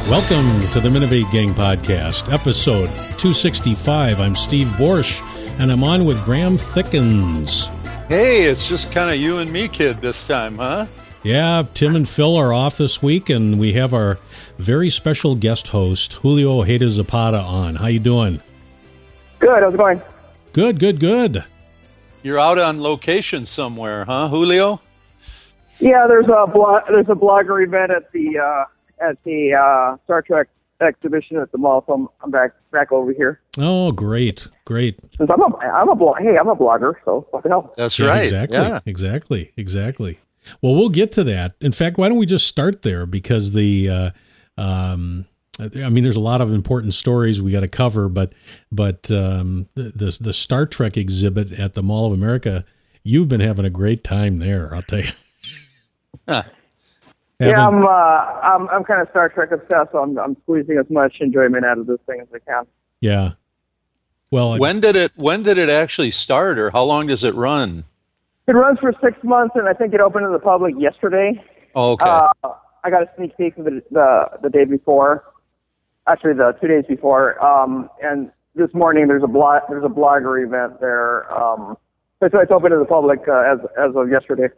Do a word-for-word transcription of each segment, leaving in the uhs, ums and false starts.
Welcome to the Minovate Gang Podcast, episode two sixty-five. I'm Steve Borsch, and I'm on with Graham Thickens. Hey, it's just kind of you and me, kid, this time, huh? Yeah, Tim and Phil are off this week, and we have our very special guest host, Julio Ojeda Zapata, on. How you doing? Good. How's it going? Good, good, good. You're out on location somewhere, huh, Julio? Yeah, there's a blog, there's a blogger event at the uh, at the uh, Star Trek exhibition at the mall, so I'm, I'm back back over here. Oh, great, great. Since I'm a I'm a blog, hey, I'm a blogger, so what the hell? That's Yeah, right. Exactly, Yeah. exactly, exactly. Well, we'll get to that. In fact, why don't we just start there? Because the, uh, um, I mean, there's a lot of important stories we got to cover, but but um, the, the the Star Trek exhibit at the Mall of America, you've been having a great time there. I'll tell you. Huh. Yeah, Haven't- I'm uh, I'm I'm kind of Star Trek obsessed, so I'm I'm squeezing as much enjoyment out of this thing as I can. yeah. Well, I- When did it When did it actually start, or how long does it run? It runs for six months, and I think it opened to the public yesterday. Okay. Uh, I got a sneak peek of the the, the day before, actually the two days before. Um, and this morning there's a blog there's a blogger event there. Um, so it's open to the public uh, as as of yesterday.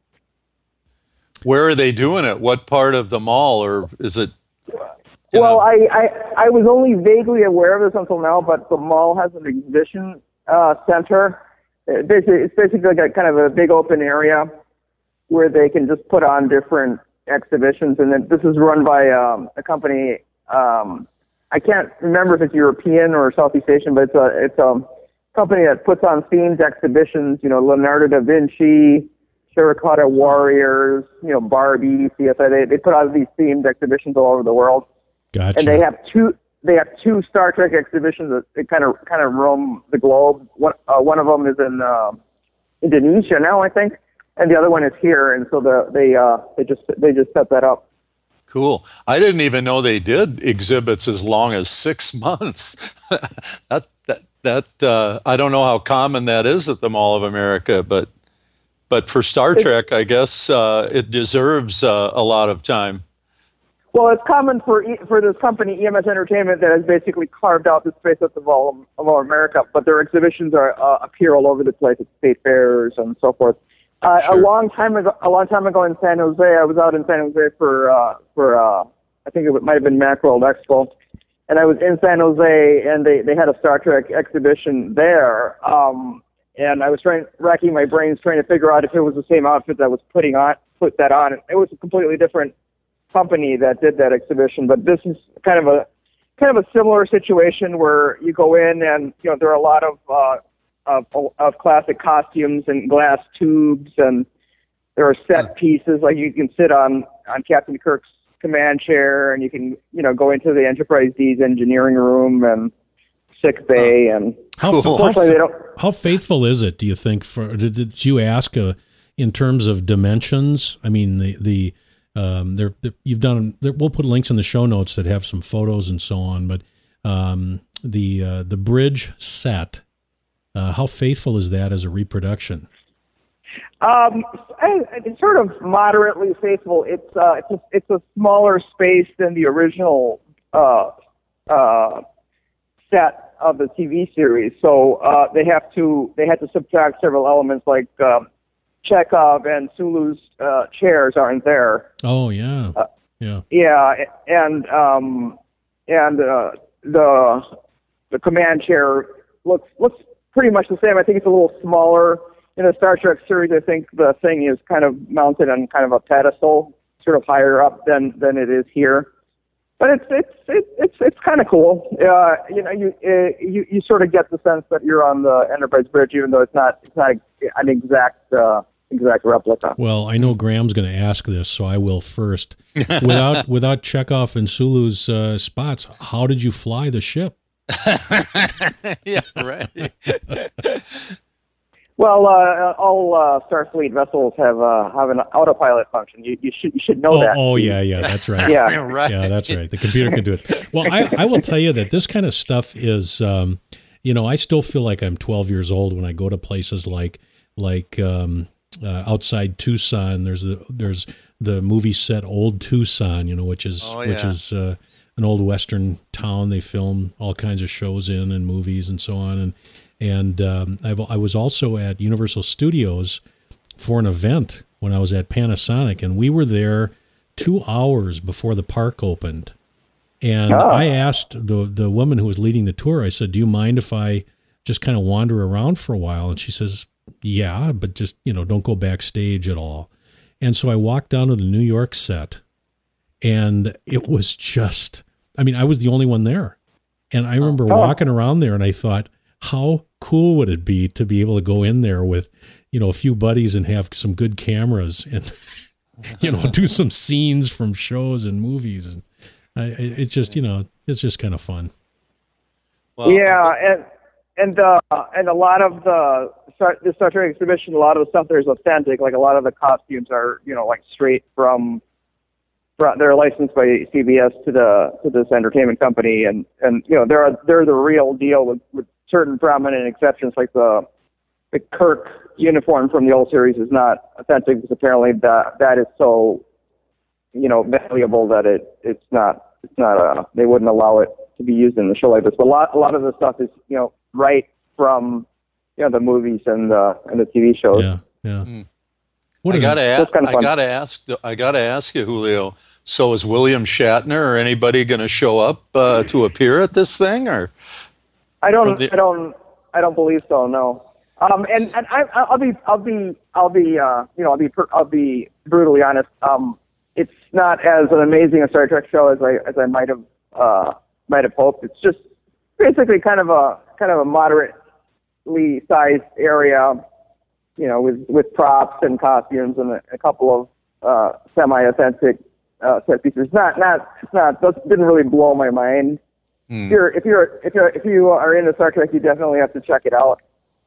Where are they doing it? What part of the mall, or is it? in Well, a- I, I I was only vaguely aware of this until now, but the mall has an exhibition uh, center. It basically, it's basically like a kind of a big open area where they can just put on different exhibitions, and then this is run by um, a company. Um, I can't remember if it's European or Southeast Asian, but it's a it's a company that puts on themed exhibitions. You know, Leonardo da Vinci, Terracotta Warriors, you know, Barbie, C S I. They they put out these themed exhibitions all over the world, gotcha. and they have two. They have two Star Trek exhibitions that they kind of kind of roam the globe. One uh, one of them is in uh, Indonesia now, I think, and the other one is here. And so the they uh, they just they just set that up. Cool. I didn't even know they did exhibits as long as six months. that that that uh, I don't know how common that is at the Mall of America, but but for Star Trek, I guess uh, it deserves uh, a lot of time. Well, it's common for e- for this company, E M S Entertainment, that has basically carved out the space at the Mall of Mall of America, but their exhibitions are uh, appear all over the place at state fairs and so forth. Uh, Sure. A long time ago, a long time ago in San Jose, I was out in San Jose for uh, for uh, I think it might have been Macworld Expo, and I was in San Jose, and they, they had a Star Trek exhibition there, um, and I was trying racking my brains trying to figure out if it was the same outfit that was putting on put that on. It was a completely different company that did that exhibition, but this is kind of a kind of a similar situation where you go in and you know there are a lot of uh, of, of classic costumes and glass tubes, and there are set pieces like you can sit on on Captain Kirk's command chair, and you can you know go into the Enterprise D's engineering room and sick bay, and How, Cool. how, unfortunately they don't. how faithful is it, do you think? For did, did you ask uh, in terms of dimensions? I mean, the the um, there you've done. There, we'll put links in the show notes that have some photos and so on. But um, the uh, the bridge set, uh, how faithful is that as a reproduction? Um, I- it's sort of moderately faithful. It's uh, it's a, it's a smaller space than the original uh, uh, set of the T V series, so uh, they have to they had to subtract several elements like um, Chekhov and Sulu's uh, chairs aren't there. Oh yeah, Uh, yeah. Yeah, and um, and uh, the the command chair looks looks pretty much the same. I think it's a little smaller. In the Star Trek series, I think the thing is kind of mounted on kind of a pedestal, sort of higher up than than it is here. But it's it's it's it's, it's kind of cool. Uh, you know, you, uh, you you sort of get the sense that you're on the Enterprise bridge, even though it's not it's not an exact uh, exact replica. Well, I know Graham's going to ask this, so I will first. without without Chekhov and Sulu's uh, spots, how did you fly the ship? Yeah, right. Well, uh, all uh, Starfleet vessels have uh, have an autopilot function. You, you should you should know Oh, that. oh yeah, yeah, that's right. Yeah. Right. Yeah, that's right. The computer can do it. Well, I, I will tell you that this kind of stuff is, um, you know, I still feel like I'm twelve years old when I go to places like like um, uh, outside Tucson. There's the there's the movie set Old Tucson, you know, which is Oh, which yeah. is uh, an old Western town they film all kinds of shows in and movies and so on. And and um, I've, I was also at Universal Studios for an event when I was at Panasonic, and we were there two hours before the park opened. And oh. I asked the the woman who was leading the tour, I said, do you mind if I just kind of wander around for a while? And she says, yeah, but just, you know, don't go backstage at all. And so I walked down to the New York set, and it was just, I mean, I was the only one there. And I remember oh. walking around there, and I thought, how cool would it be to be able to go in there with, you know, a few buddies and have some good cameras and, you know, do some scenes from shows and movies. And I, it's just, you know, it's just kind of fun. Well, yeah, and and uh, and a lot of the Star, the Star Trek exhibition, a lot of the stuff there is authentic. Like a lot of the costumes are, you know, like straight from. They're licensed by C B S to the to this entertainment company, and, and you know they're they're the real deal with, with certain prominent exceptions, like the the Kirk uniform from the old series is not authentic because apparently that that is so, you know, valuable that it it's not it's not uh they wouldn't allow it to be used in the show like this. But a lot a lot of the stuff is, you know, right from, you know, the movies and the and the T V shows. Yeah, yeah. Mm. What I gotta ask, kind of I gotta ask I gotta ask you, Julio. So is William Shatner or anybody going to show up uh, to appear at this thing, or? I don't. the- I don't. I don't believe so. No. Um, and and I, I'll be. I'll be. I'll be. Uh, you know. I'll be. I'll be brutally honest. Um, it's not as an amazing a Star Trek show as I as I might have uh, might have hoped. It's just basically kind of a kind of a moderately sized area, you know, with with props and costumes and a, a couple of uh, semi-authentic. Uh, set pieces. Not, not, it's not. That didn't really blow my mind. Mm. If you're, if you're, if you're, if you are into Star Trek, you definitely have to check it out.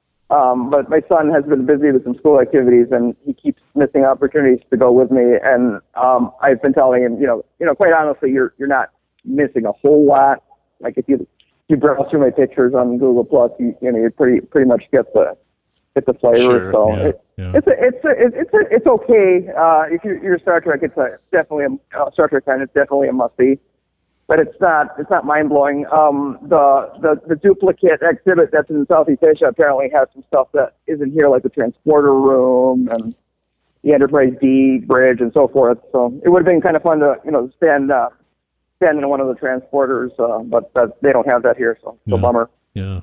Um, but my son has been busy with some school activities, and he keeps missing opportunities to go with me. And um, I've been telling him, you know, you know, quite honestly, you're, you're not missing a whole lot. Like if you, if you browse through my pictures on Google Plus, you, you know, you pretty, pretty much get the, get the flavor. Sure, so yeah, it, yeah. it's a, it's a, it's a, it's okay. Uh, if you're, you're Star Trek, it's a, definitely a uh, Star Trek fan. It's definitely a must see, but it's not, it's not mind blowing. Um, the, the, the duplicate exhibit that's in Southeast Asia apparently has some stuff that isn't here, like the transporter room and the Enterprise D bridge and so forth. So it would have been kind of fun to, you know, stand, uh, stand in one of the transporters, uh, but uh, they don't have that here. So, so Yeah. bummer. Yeah.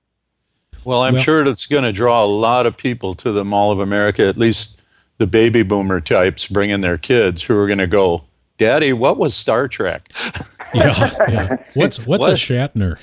Well, I'm Well- sure it's going to draw a lot of people to the Mall of America, at least the baby boomer types bringing their kids who are going to go, Daddy, what was Star Trek? Yeah. yeah. What's, what's What? a Shatner?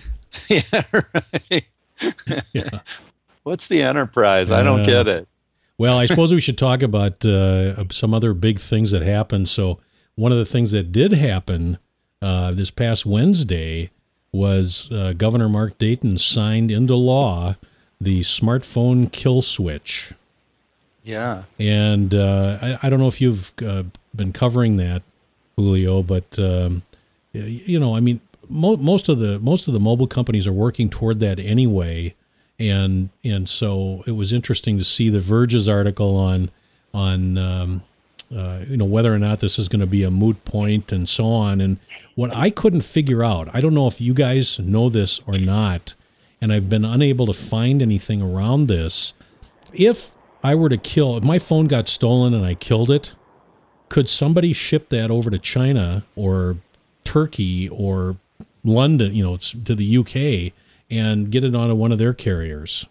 yeah, right. Yeah. What's the Enterprise? I don't Yeah. get it. Well, I suppose we should talk about uh, some other big things that happened. So one of the things that did happen uh, this past Wednesday was uh, Governor Mark Dayton signed into law the smartphone kill switch. Yeah. And uh, I, I don't know if you've uh, been covering that, Julio, but um, y- you know, I mean, mo- most of the most of the mobile companies are working toward that anyway. And and so it was interesting to see the Verge's article on on um, uh, you know whether or not this is going to be a moot point and so on. And what I couldn't figure out, I don't know if you guys know this or not, and I've been unable to find anything around this. If I were to kill, if my phone got stolen and I killed it, could somebody ship that over to China or Turkey or London, you know, to the U K and get it onto one of their carriers?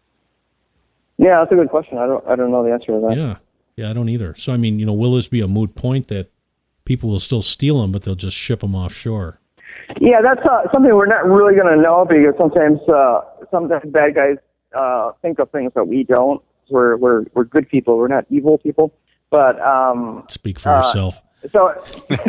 Yeah, that's a good question. I don't, I don't know the answer to that. Yeah. Yeah, I don't either. So, I mean, you know, will this be a moot point that people will still steal them, but they'll just ship them offshore? Yeah, that's uh, something we're not really going to know because sometimes, uh, sometimes bad guys uh, think of things that we don't. We're we're we're good people. We're not evil people. But um, Speak for uh, yourself. So,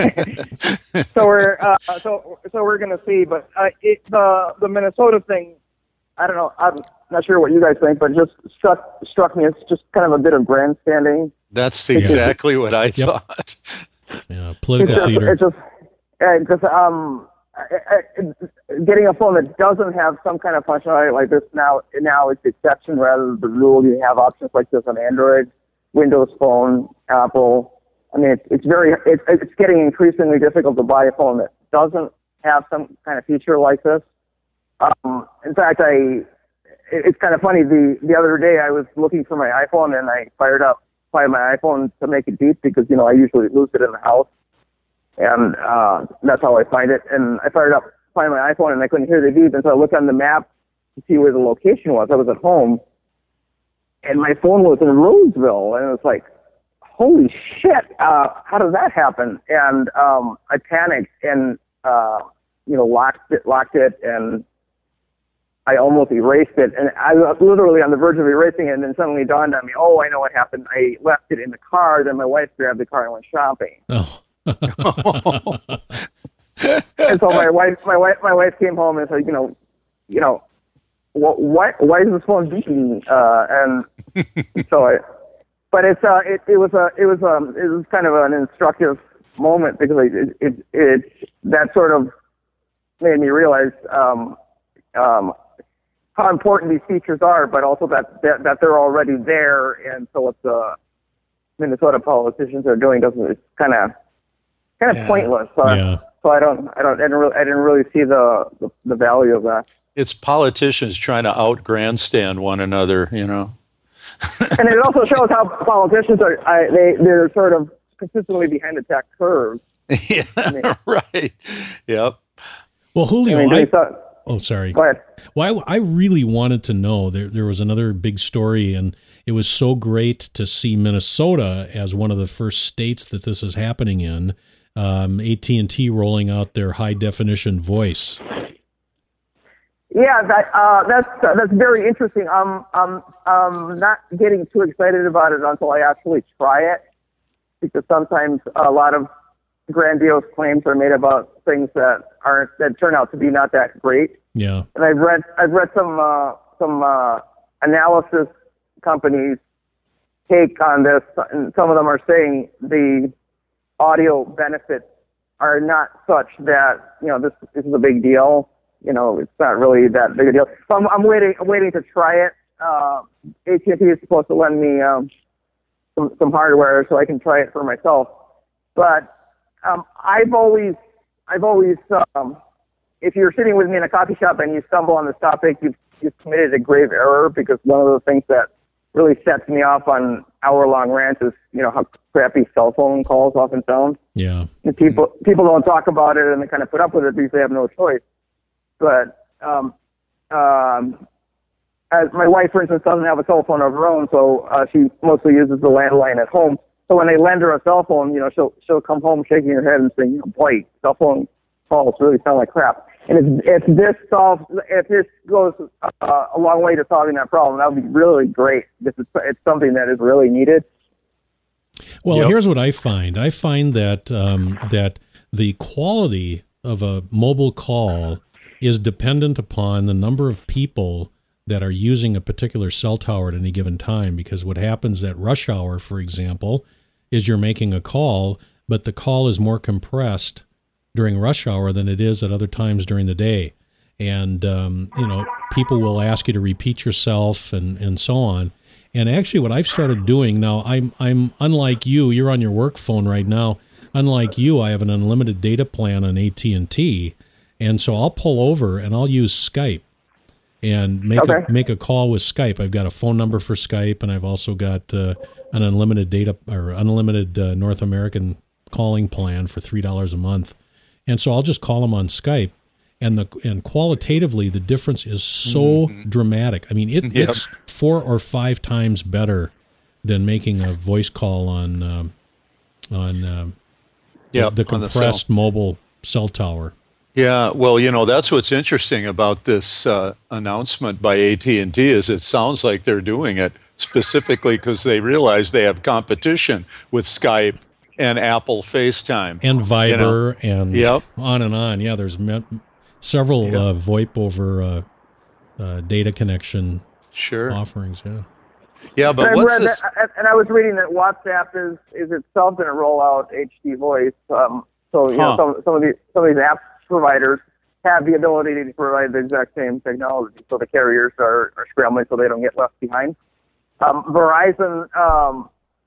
so we're uh, so so we're going to see. But uh, it, the the Minnesota thing, I don't know. I'm not sure what you guys think, but it just struck struck me. It's just kind of a bit of grandstanding. That's exactly what I Yep. thought. Yeah, political It's just, theater. it's just, uh, just um, I, I, getting a phone that doesn't have some kind of functionality like this now now is the exception rather than the rule. You have options like this on Android, Windows Phone, Apple. I mean, it's, it's very it's, it's getting increasingly difficult to buy a phone that doesn't have some kind of feature like this. Um, in fact, I it, it's kind of funny. The the other day I was looking for my iPhone and I fired up fired my iPhone to make it beep because you know I usually lose it in the house, and uh, that's how I find it. And I fired up find my iPhone and I couldn't hear the beep, and so I looked on the map to see where the location was. I was at home, and my phone was in Roseville, and it was like, holy shit, uh, how did that happen? And um, I panicked and, uh, you know, locked it, locked it, and I almost erased it. And I was literally on the verge of erasing it, and then suddenly dawned on me, oh, I know what happened. I left it in the car, then my wife grabbed the car and went shopping. Oh. And so my wife, my wife, my wife came home and said, you know, you know, wh- why, why is this phone beeping? Uh, and so I, But it's uh it, it was a it was um it was kind of an instructive moment because it it, it that sort of made me realize um um how important these features are, but also that that, that they're already there, and so what the Minnesota politicians are doing doesn't it's kind of kind of yeah. pointless. So, Yeah. so I don't I don't I didn't really I didn't really see the the, the value of that. It's politicians trying to out grandstand one another, you know. And it also shows how politicians are, I, they, they're sort of consistently behind the tech curve. Yeah, I mean, right. Yep. Well, Julio, I mean, I, so, oh, sorry. go ahead. Well, I, I really wanted to know. There, there was another big story, and it was so great to see Minnesota as one of the first states that this is happening in. Um, A T and T rolling out their high definition voice. Yeah, that uh, that's uh, that's very interesting. Um, um, I'm not getting too excited about it until I actually try it, because sometimes a lot of grandiose claims are made about things that aren't that turn out to be not that great. Yeah. And I've read I've read some uh, some uh, analysis companies take on this, and some of them are saying the audio benefits are not such that you know this this is a big deal. You know, it's not really that big a deal. So I'm, I'm waiting. I'm waiting to try it. Uh, A T and T is supposed to lend me um, some some hardware so I can try it for myself. But um, I've always, I've always, um, if you're sitting with me in a coffee shop and you stumble on this topic, you've you've committed a grave error, because one of the things that really sets me off on hour-long rants is, you know, how crappy cell phone calls often sound. Yeah. And people people don't talk about it, and they kind of put up with it because they have no choice. But um, um, as my wife, for instance, doesn't have a cell phone of her own, so uh, she mostly uses the landline at home. So when they lend her a cell phone, you know, she'll she'll come home shaking her head and saying, you know, boy, cell phone calls really sound like crap. And if, if this solves, if this goes uh, a long way to solving that problem, that would be really great. This is it's something that is really needed. Well, Yep. here's what I find. I find that um, that the quality of a mobile call is dependent upon the number of people that are using a particular cell tower at any given time. Because what happens at rush hour, for example, is you're making a call, but the call is more compressed during rush hour than it is at other times during the day. And, um, you know, people will ask you to repeat yourself and, and so on. And actually what I've started doing now, I'm, I'm unlike you, you're on your work phone right now. Unlike you, I have an unlimited data plan on A T and T. And so I'll pull over and I'll use Skype and make Okay. a, make a call with Skype. I've got a phone number for Skype, and I've also got uh, an unlimited data or unlimited uh, North American calling plan for three dollars a month. And so I'll just call them on Skype, and the and qualitatively the difference is so Mm-hmm. dramatic. I mean, it, Yep. it's four or five times better than making a voice call on um, on um, Yep, the, the on the cell. compressed mobile cell tower. Yeah, well, you know, that's what's interesting about this uh, announcement by A T and T is it sounds like they're doing it specifically because they realize they have competition with Skype and Apple FaceTime. And Viber You know? and Yep. on and on. Yeah, there's me- several Yep. uh, VoIP over uh, uh, data connection Sure. offerings. Yeah. Yeah, And but I what's read this? that, and I was reading that WhatsApp is, is itself going to roll out H D voice. Um, so you know, Huh. some some of these some of these app providers have the ability to provide the exact same technology. So the carriers are, are scrambling so they don't get left behind. Um, Verizon um,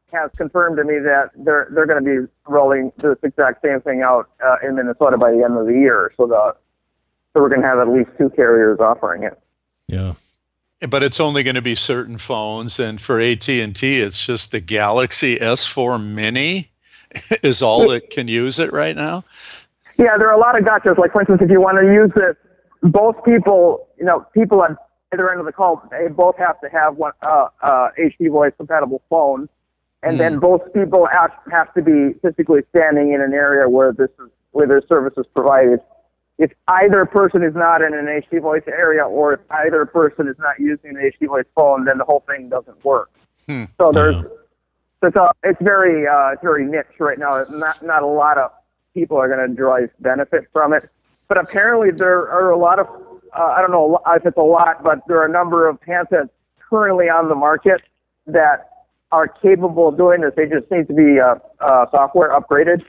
has confirmed to me that they're they're going to be rolling this exact same thing out uh, in Minnesota by the end of the year. So the so we're going to have at least two carriers offering it. Yeah. But it's only going to be certain phones, and for A T and T, it's just the Galaxy S four Mini is all that can use it right now. Yeah, there are a lot of gotchas. Like, for instance, if you want to use this, both people, you know, people on either end of the call, they both have to have one uh, uh, H D voice compatible phone, and mm. then both people have, have to be physically standing in an area where this is where their service is provided. If either person is not in an H D voice area, or if either person is not using an H D voice phone, then the whole thing doesn't work. Hmm. So there's, yeah. so it's, a, it's very, uh, it's very niche right now. Not, not a lot of people are going to derive benefit from it. But apparently there are a lot of, uh, I don't know if it's a lot, but there are a number of handsets currently on the market that are capable of doing this. They just need to be uh, uh, software upgraded.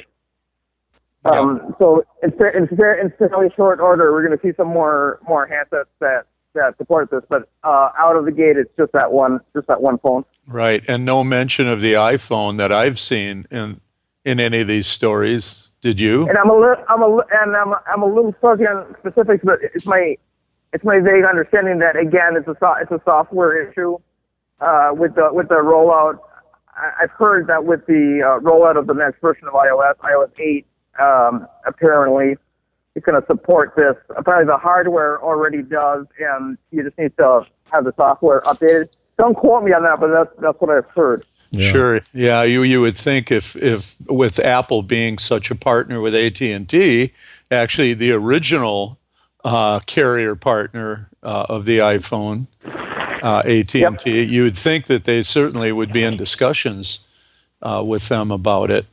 Um, yeah. So in, in, in fairly short order, we're going to see some more more handsets that, that support this. But uh, out of the gate, it's just that one, just that one phone. Right, and no mention of the iPhone that I've seen in in any of these stories. Did you? And I'm a little, I'm a, and I'm, I'm a little fuzzy on specifics, but it's my, it's my vague understanding that again, it's a, it's a software issue uh, with the with the rollout. I've heard that with the uh, rollout of the next version of iOS, iOS eight. Um, apparently, it's going to support this. Apparently, the hardware already does, and you just need to have the software updated. Don't quote me on that, but that's that's what I've heard. Yeah. Sure, yeah. You you would think if if with Apple being such a partner with A T and T, actually the original uh, carrier partner uh, of the iPhone, uh, A T and T, yep. you would think that they certainly would be in discussions uh, with them about it.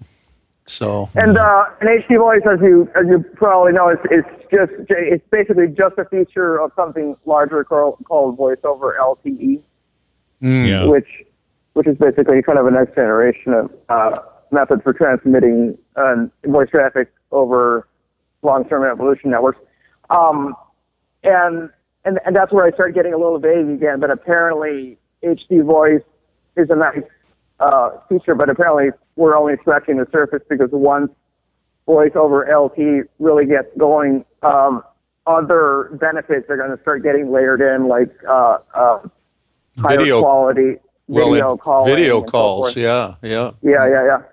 So and uh, an H D voice, as you as you probably know, is it's just it's basically just a feature of something larger called, called voice over L T E, mm. yeah. which which is basically kind of a next generation of uh, method for transmitting uh, voice traffic over long-term evolution networks, um, and and and that's where I start getting a little vague again. But apparently, H D voice is a nice uh, feature, but apparently we're only scratching the surface, because once voice over L T really gets going, um, other benefits are going to start getting layered in, like uh, uh, higher video, quality video well, calling. Video calls, so yeah, yeah. Yeah, yeah, yeah.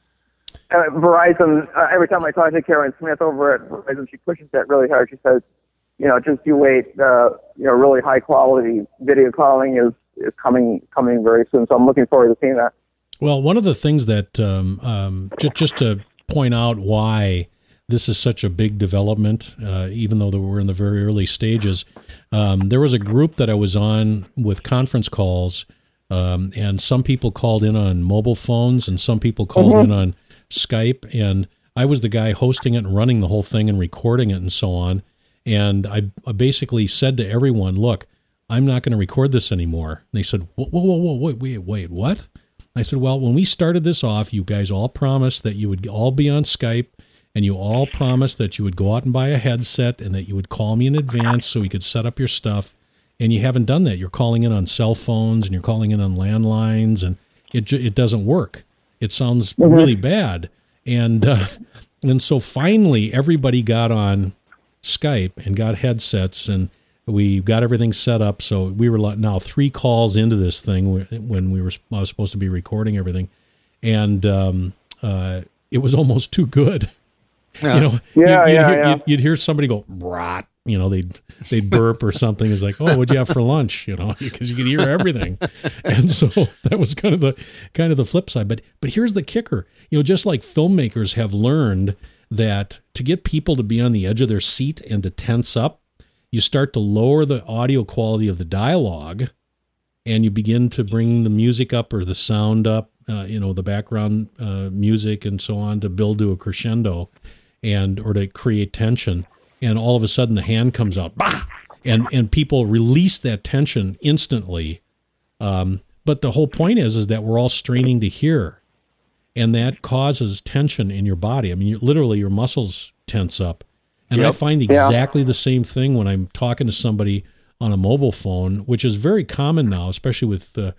Uh, Verizon, uh, every time I talk to Karen Smith over at Verizon, she pushes that really hard. She says, you know, just you wait, uh, you know, really high quality video calling is, is coming coming very soon. So I'm looking forward to seeing that. Well, one of the things that, um, um, just, just to point out why this is such a big development, uh, even though we're in the very early stages, um, there was a group that I was on with conference calls, um, and some people called in on mobile phones and some people called mm-hmm. in on Skype, and I was the guy hosting it and running the whole thing and recording it and so on. And I, I basically said to everyone, look, I'm not going to record this anymore. And they said, whoa, whoa, whoa, whoa, wait, wait, wait, what? I said, well, when we started this off, you guys all promised that you would all be on Skype, and you all promised that you would go out and buy a headset and that you would call me in advance so we could set up your stuff. And you haven't done that. You're calling in on cell phones and you're calling in on landlines, and it it doesn't work. It sounds mm-hmm. really bad. And uh, and so finally everybody got on Skype and got headsets, and we got everything set up. So we were now three calls into this thing when we were I was supposed to be recording everything, and um, uh, it was almost too good. Yeah. You know, yeah, you'd, you'd, yeah, hear, yeah. You'd, you'd hear somebody go rot. You know, they'd they'd burp or something. It's like, oh, what'd you have for lunch? You know, because you could hear everything. And so that was kind of the kind of the flip side. But but here's the kicker. You know, just like filmmakers have learned that to get people to be on the edge of their seat and to tense up, you start to lower the audio quality of the dialogue, and you begin to bring the music up or the sound up, uh, you know, the background uh, music and so on, to build to a crescendo and or to create tension. And all of a sudden the hand comes out, bah! and and people release that tension instantly. Um, but the whole point is, is that we're all straining to hear, and that causes tension in your body. I mean, you, literally your muscles tense up. And yep. I find exactly yeah. the same thing when I'm talking to somebody on a mobile phone, which is very common now, especially with uh,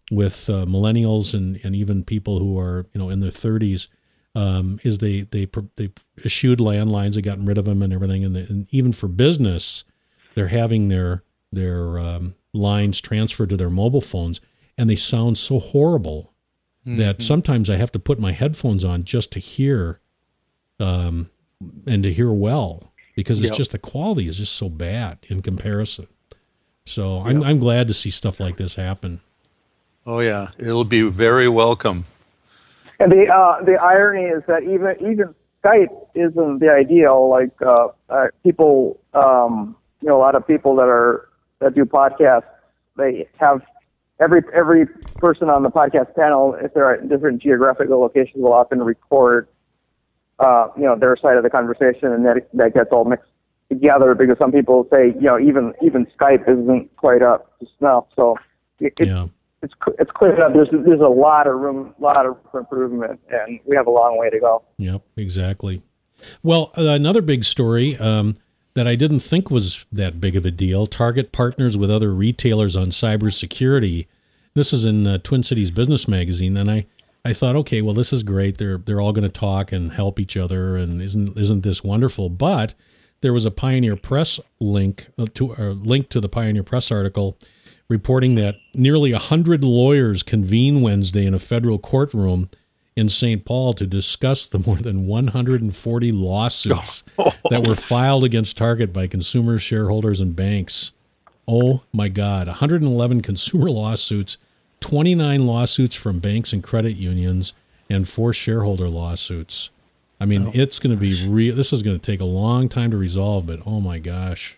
with uh, millennials and, and even people who are, you know, in their thirties, um, is they they they eschewed landlines, they gotten rid of them and everything, and, the, and even for business, they're having their their um, lines transferred to their mobile phones, and they sound so horrible mm-hmm. that sometimes I have to put my headphones on just to hear, um, and to hear well, because it's yep. just the quality is just so bad in comparison. So yep. I'm I'm glad to see stuff like this happen. Oh yeah, it'll be very welcome. And the uh, the irony is that even even Skype isn't the ideal. Like uh, uh, people, um, you know, a lot of people that are that do podcasts, they have every every person on the podcast panel, if they're at different geographical locations, will often record, uh, you know, their side of the conversation, and that that gets all mixed together because some people say, you know, even even Skype isn't quite up to snuff. So it, yeah. it's it's clear up. There's there's a lot of room, lot of room for improvement, and we have a long way to go. Yep, exactly. Well, uh, another big story um, that I didn't think was that big of a deal. Target partners with other retailers on cybersecurity. This is in uh, Twin Cities Business Magazine, and I, I thought, okay, well, this is great. They're they're all going to talk and help each other, and isn't isn't this wonderful? But there was a Pioneer Press link uh, to a link to the Pioneer Press article reporting that nearly a hundred lawyers convene Wednesday in a federal courtroom in Saint Paul to discuss the more than one hundred forty lawsuits that were filed against Target by consumers, shareholders, and banks. Oh my God, one hundred eleven consumer lawsuits, twenty-nine lawsuits from banks and credit unions, and four shareholder lawsuits. I mean, oh, it's going to be real. This is going to take a long time to resolve, but oh my gosh.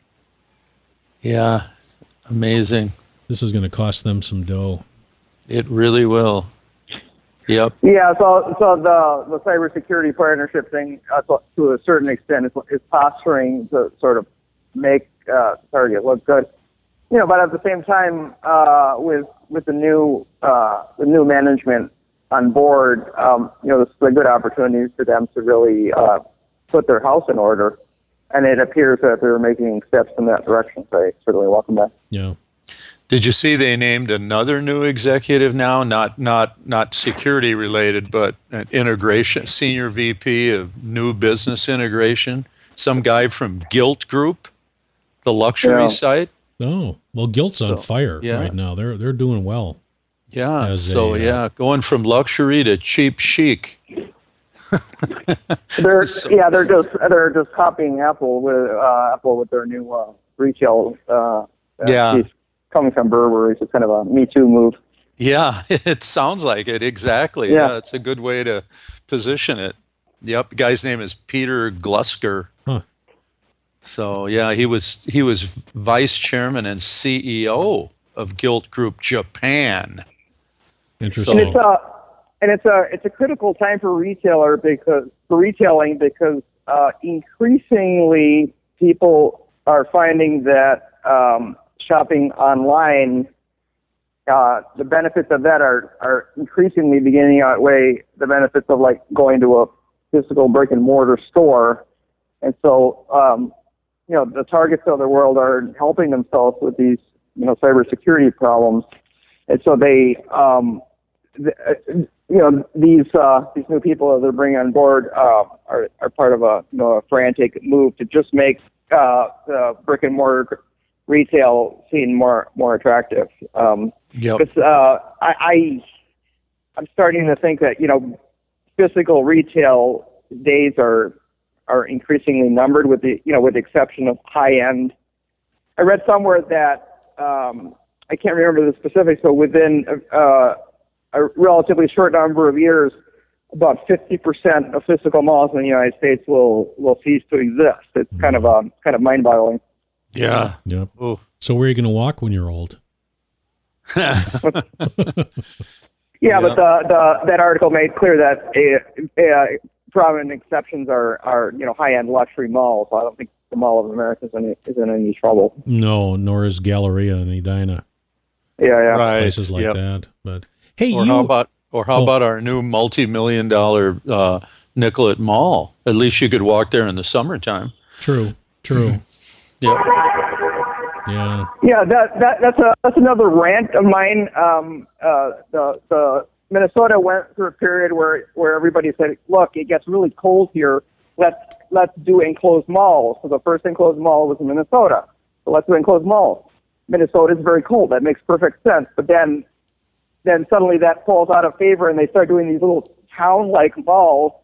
Yeah, amazing. This is going to cost them some dough. It really will. Yep. Yeah, so so the the cybersecurity partnership thing, uh, to a certain extent, is, is posturing to sort of make uh, Target look good. You know, but at the same time, uh, with with the new uh, the new management on board, um, you know, this is a good opportunity for them to really uh, put their house in order, and it appears that they're making steps in that direction. So I certainly welcome that. Yeah. Did you see they named another new executive now? Not not not security related, but an integration senior V P of new business integration. Some guy from Gilt Group, the luxury yeah. site. Oh, well, Gilt's so, on fire yeah. right now. They're they're doing well. Yeah. So a, yeah, going from luxury to cheap chic. they're so, yeah, they're just they're just copying Apple with uh, Apple with their new uh, retail. Uh, yeah. Piece. Coming from Burberry, it's kind of a Me Too move. Yeah, it sounds like it. Exactly. Yeah, yeah it's a good way to position it. Yep. The guy's name is Peter Glusker. Huh. So yeah, he was he was vice chairman and C E O of Gilt Group Japan. Interesting. And it's a and it's a it's a critical time for retailer because for retailing because uh, increasingly people are finding that. Um, shopping online, uh, the benefits of that are, are increasingly beginning to outweigh the benefits of like going to a physical brick and mortar store. And so, um, you know, the Targets of the world are helping themselves with these, you know, cybersecurity problems. And so they, um, the, you know, these, uh, these new people that they're bringing on board, uh, are, are part of a, you know, a frantic move to just make, uh, the brick and mortar retail scene more more attractive. Um, yep. Because uh, I, I I'm starting to think that you know physical retail days are are increasingly numbered with the you know with the exception of high end. I read somewhere that um, I can't remember the specifics, but within uh, a relatively short number of years, about fifty percent of physical malls in the United States will will cease to exist. It's mm-hmm. kind of um, kind of mind boggling. Yeah. Yep. Ooh. So where are you going to walk when you're old? yeah, yeah, but the, the that article made clear that a, a, prominent exceptions are, are you know high end luxury malls. I don't think the Mall of America is in, is in any trouble. No, nor is Galleria in Edina. Yeah, yeah, right. Places like yep. that. But hey, or you, how about or how oh. about our new multi-million dollar uh, Nicollet Mall? At least you could walk there in the summertime. True. True. Yeah. Yeah. Yeah, that, that that's a that's another rant of mine. Um, uh, the the Minnesota went through a period where where everybody said, "Look, it gets really cold here. Let's let's do enclosed malls." So the first enclosed mall was in Minnesota. So let's do enclosed malls. Minnesota is very cold. That makes perfect sense. But then then suddenly that falls out of favor, and they start doing these little town-like malls.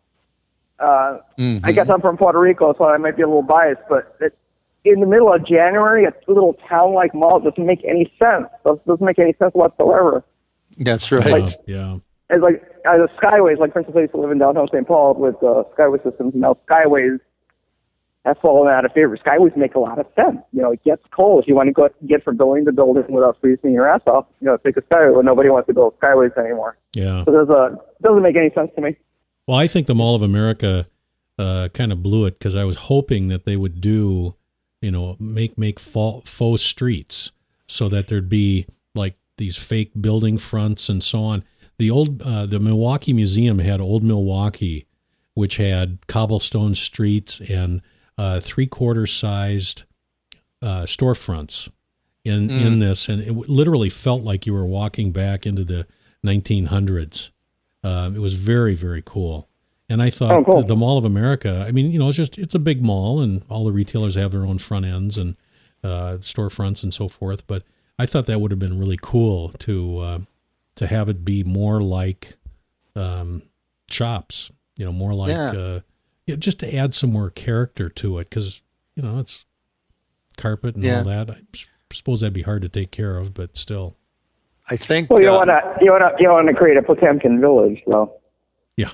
Uh, Mm-hmm. I guess I'm from Puerto Rico, so I might be a little biased, but it, in the middle of January, a little town-like mall doesn't make any sense. It doesn't make any sense whatsoever. That's right. Yeah. yeah. It's like uh, the Skyways, like for instance, I used to live in downtown Saint Paul with uh, Skyway systems, and now Skyways have fallen out of favor. Skyways make a lot of sense. You know, it gets cold. If you want to go get from building to building without freezing your ass off, you know, take a Skyway. Well, nobody wants to build Skyways anymore. Yeah. So there's a it doesn't make any sense to me. Well, I think the Mall of America uh, kind of blew it because I was hoping that they would do, you know, make make fa- faux streets so that there'd be like these fake building fronts and so on. The old uh, the Milwaukee Museum had Old Milwaukee, which had cobblestone streets and uh, three quarter sized uh, storefronts in Mm. in this, and it literally felt like you were walking back into the nineteen hundreds. Um, it was very, very cool. And I thought Oh, cool. the, the Mall of America, I mean, you know, it's just, it's a big mall and all the retailers have their own front ends and uh, storefronts and so forth. But I thought that would have been really cool to, uh, to have it be more like um, shops, you know, more like, Yeah. uh, you know, just to add some more character to it. Cause you know, it's carpet and Yeah. all that. I s- suppose that'd be hard to take care of, but still. I think. Well, you uh, don't want to you want to you want to create a Potemkin village, so. Yeah.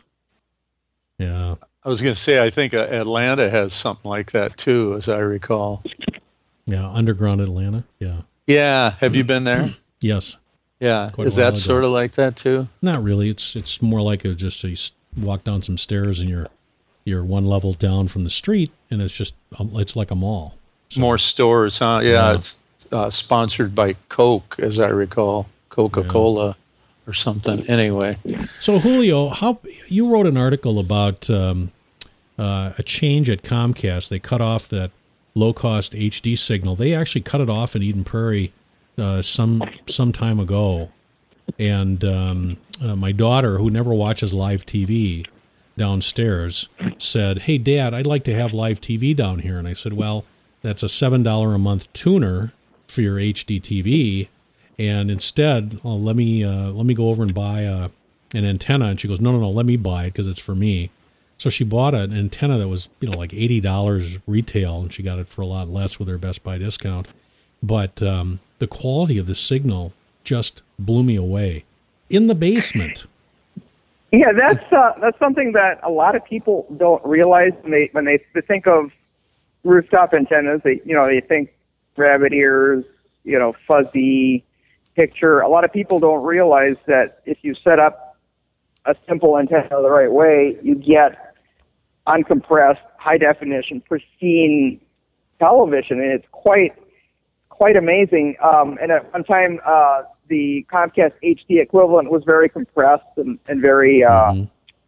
Yeah. I was going to say, I think uh, Atlanta has something like that too, as I recall. Yeah. Underground Atlanta. Yeah. Yeah. Have you been there? Yes. Yeah. Quite a Is while that ago. sort of like that too? Not really. It's it's more like a, just a s- walk down some stairs and you're you're one level down from the street, and it's just um, it's like a mall. So, More stores, huh? Yeah. Yeah. It's uh, sponsored by Coke, as I recall, Coca-Cola or something. Anyway. So Julio, how you wrote an article about um, uh, a change at Comcast? They cut off that low cost H D signal. They actually cut it off in Eden Prairie uh, some some time ago, and um, uh, my daughter, who never watches live T V downstairs, said, "Hey, Dad, I'd like to have live T V down here." And I said, "Well, that's a seven dollar a month tuner for your H D T V, and instead, well, let me uh, let me go over and buy a, an antenna." And she goes, "No, no, no, let me buy it because it's for me." So she bought an antenna that was, you know, like eighty dollars retail, and she got it for a lot less with her Best Buy discount. But um, the quality of the signal just blew me away. In the basement. Yeah, that's uh, that's something that a lot of people don't realize when they when they, they think of rooftop antennas. They you know they think rabbit ears, you know, fuzzy picture. A lot of people don't realize that if you set up a simple antenna the right way, you get uncompressed, high definition, pristine television, and it's quite quite amazing. Um, and at one time, uh, the Comcast H D equivalent was very compressed and, and very, uh, Mm-hmm.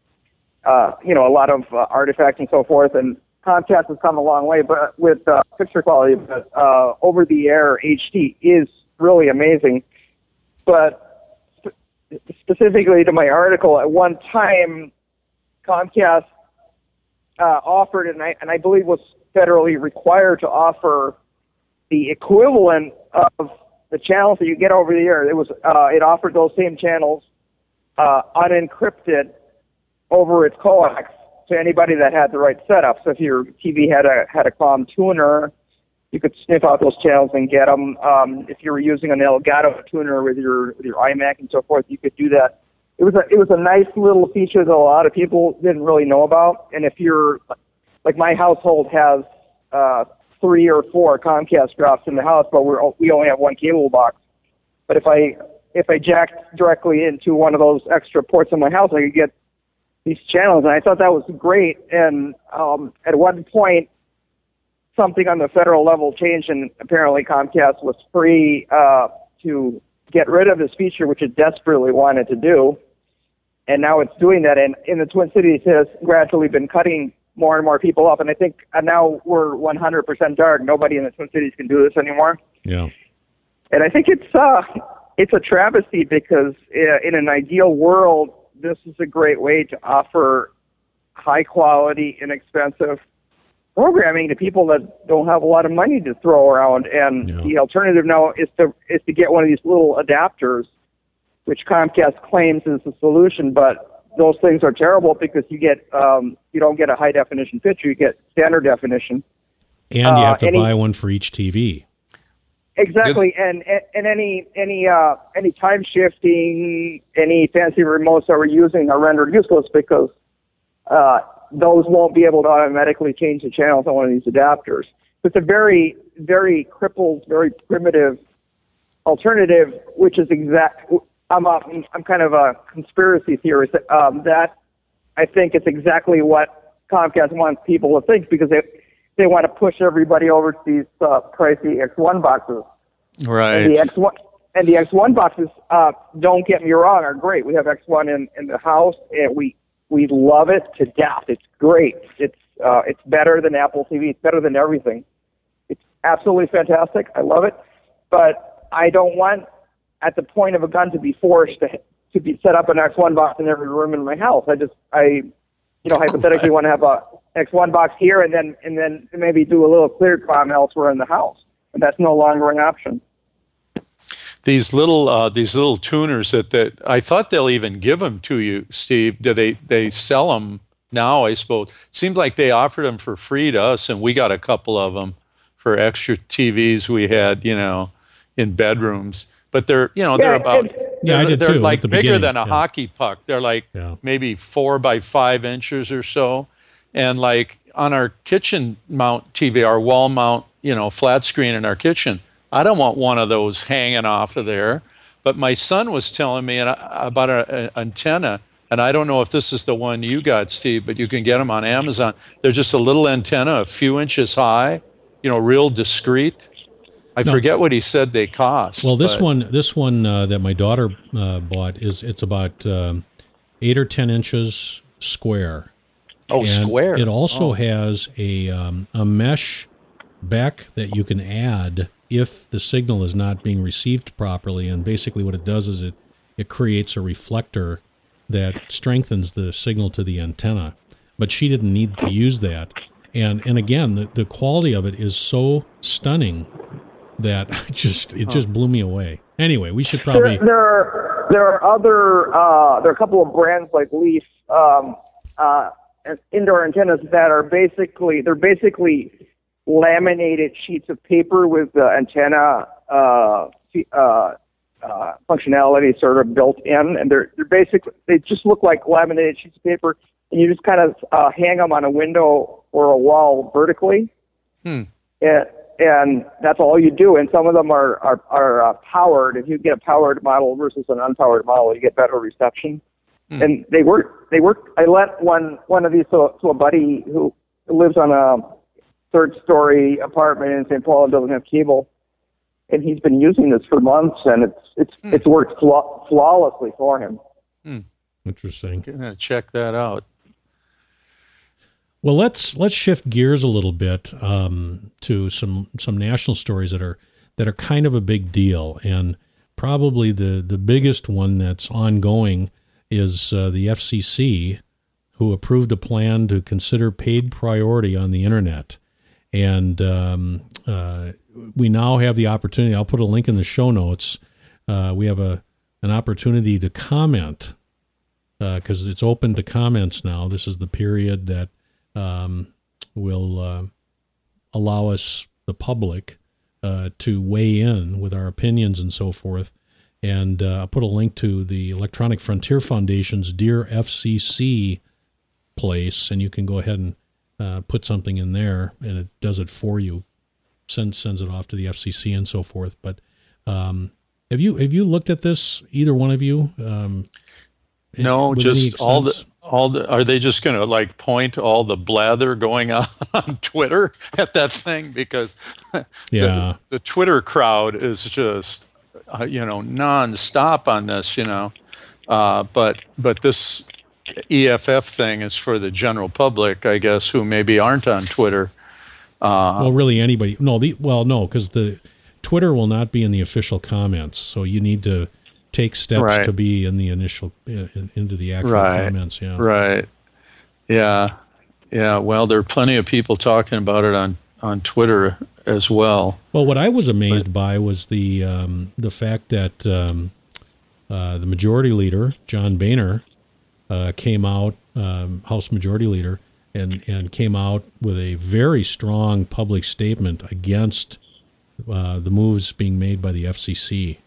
uh, you know, a lot of uh, artifacts and so forth. And Comcast has come a long way, but with uh, picture quality. But uh, over-the-air H D is really amazing. But sp- specifically to my article, at one time, Comcast uh, offered, and I and I believe was federally required to offer the equivalent of the channels that you get over the air. It was uh, it offered those same channels uh, unencrypted over its coax to anybody that had the right setup. So if your T V had a had a comm tuner, you could sniff out those channels and get them. Um, if you were using an Elgato tuner with your with your iMac and so forth, you could do that. It was a it was a nice little feature that a lot of people didn't really know about. And if you're like my household has uh, three or four Comcast drops in the house, but we're we only have one cable box. But if I if I jacked directly into one of those extra ports in my house, I could get these channels, and I thought that was great. And um, at one point, something on the federal level changed, and apparently Comcast was free uh, to get rid of this feature, which it desperately wanted to do. And now it's doing that, and in the Twin Cities, it has gradually been cutting more and more people up. And I think uh, now we're one hundred percent dark. Nobody in the Twin Cities can do this anymore. Yeah. And I think it's uh, it's a travesty because uh, in an ideal world, this is a great way to offer high quality, inexpensive programming to people that don't have a lot of money to throw around. And Yeah. the alternative now is to is to get one of these little adapters, which Comcast claims is the solution, but those things are terrible because you get um, you don't get a high definition picture, you get standard definition. And you Uh, have to any- buy one for each T V. Exactly, and and any any uh, any time shifting, any fancy remotes that we're using are rendered useless because uh, those won't be able to automatically change the channels on one of these adapters. It's a very very crippled, very primitive alternative, which is exact. I'm a, I'm kind of a conspiracy theorist. Um, that I think it's exactly what Comcast wants people to think because they. They want to push everybody over to these uh, pricey X one boxes. Right. And the X one and the X one boxes, uh, don't get me wrong, are great. We have X one in, in the house, and we we love it to death. It's great. It's uh, it's better than Apple T V. It's better than everything. It's absolutely fantastic. I love it, but I don't want, at the point of a gun, to be forced to to be set up an X one box in every room in my house. I just I, you know, hypothetically want to have a X one box here and then and then maybe do a little clear comm elsewhere in the house, and that's no longer an option. These little uh, these little tuners that, that I thought they'll even give them to you, Steve. Do they they sell them now? I suppose it seemed like they offered them for free to us, and we got a couple of them for extra T Vs we had, you know, in bedrooms. But they're, you know, they're Yeah, about it's- Yeah, I they're, did they're too, like at the bigger beginning, than a yeah. hockey puck. They're like Yeah. maybe four by five inches or so, and like on our kitchen mount T V, our wall mount, you know, flat screen in our kitchen. I don't want one of those hanging off of there. But my son was telling me an- about an antenna, and I don't know if this is the one you got, Steve, but you can get them on Amazon. They're just a little antenna, a few inches high, you know, real discreet. I No. forget what he said they cost. Well, this but- one, this one uh, that my daughter uh, bought is it's about um, eight or ten inches square. Oh, And square. It also Oh. has a um, a mesh back that you can add if the signal is not being received properly. And basically, what it does is it it creates a reflector that strengthens the signal to the antenna. But she didn't need to use that. And and again, the, the quality of it is so stunning that I just it just blew me away. Anyway, we should probably There, there are there are other uh, there are a couple of brands like Leaf um, uh, indoor antennas that are basically they're basically laminated sheets of paper with the antenna uh, uh, uh, functionality sort of built in, and they're they're basically they just look like laminated sheets of paper, and you just kind of uh, hang them on a window or a wall vertically. Hmm. And, and that's all you do. And some of them are are, are uh, powered. If you get a powered model versus an unpowered model, you get better reception. Hmm. And they work. They work. I let one one of these to, to a buddy who lives on a third story apartment in Saint Paul and doesn't have cable, and he's been using this for months, and it's it's Hmm. it's worked flaw- flawlessly for him. interesting. Gonna check that out. Well, let's let's shift gears a little bit um, to some some national stories that are that are kind of a big deal, and probably the the biggest one that's ongoing is uh, the F C C, who approved a plan to consider paid priority on the internet, and um, uh, we now have the opportunity. I'll put a link in the show notes. Uh, we have a an opportunity to comment because it's open to comments now. This is the period that Um, will uh, allow us, the public, uh, to weigh in with our opinions and so forth. And uh, I'll put a link to the Electronic Frontier Foundation's Dear F C C place, and you can go ahead and uh, put something in there, and it does it for you, sends sends it off to the F C C and so forth. But um, have you have you looked at this, either one of you? Um, No, with any just all the extent? all the. Are they just going to like point all the blather going on on Twitter at that thing? Because Yeah. the, the Twitter crowd is just uh, you know nonstop on this. You know, uh, but but this E F F thing is for the general public, I guess, who maybe aren't on Twitter. Uh, well, really anybody. No, the well, no, because the Twitter will not be in the official comments, so you need to take steps right. to be in the initial uh, in, into the actual right. comments. Yeah, right. Yeah, yeah. Well, there are plenty of people talking about it on, on Twitter as well. Well, what I was amazed but, by was the um, the fact that um, uh, the Majority Leader John Boehner uh, came out, um, House Majority Leader, and and came out with a very strong public statement against uh, the moves being made by the F C C.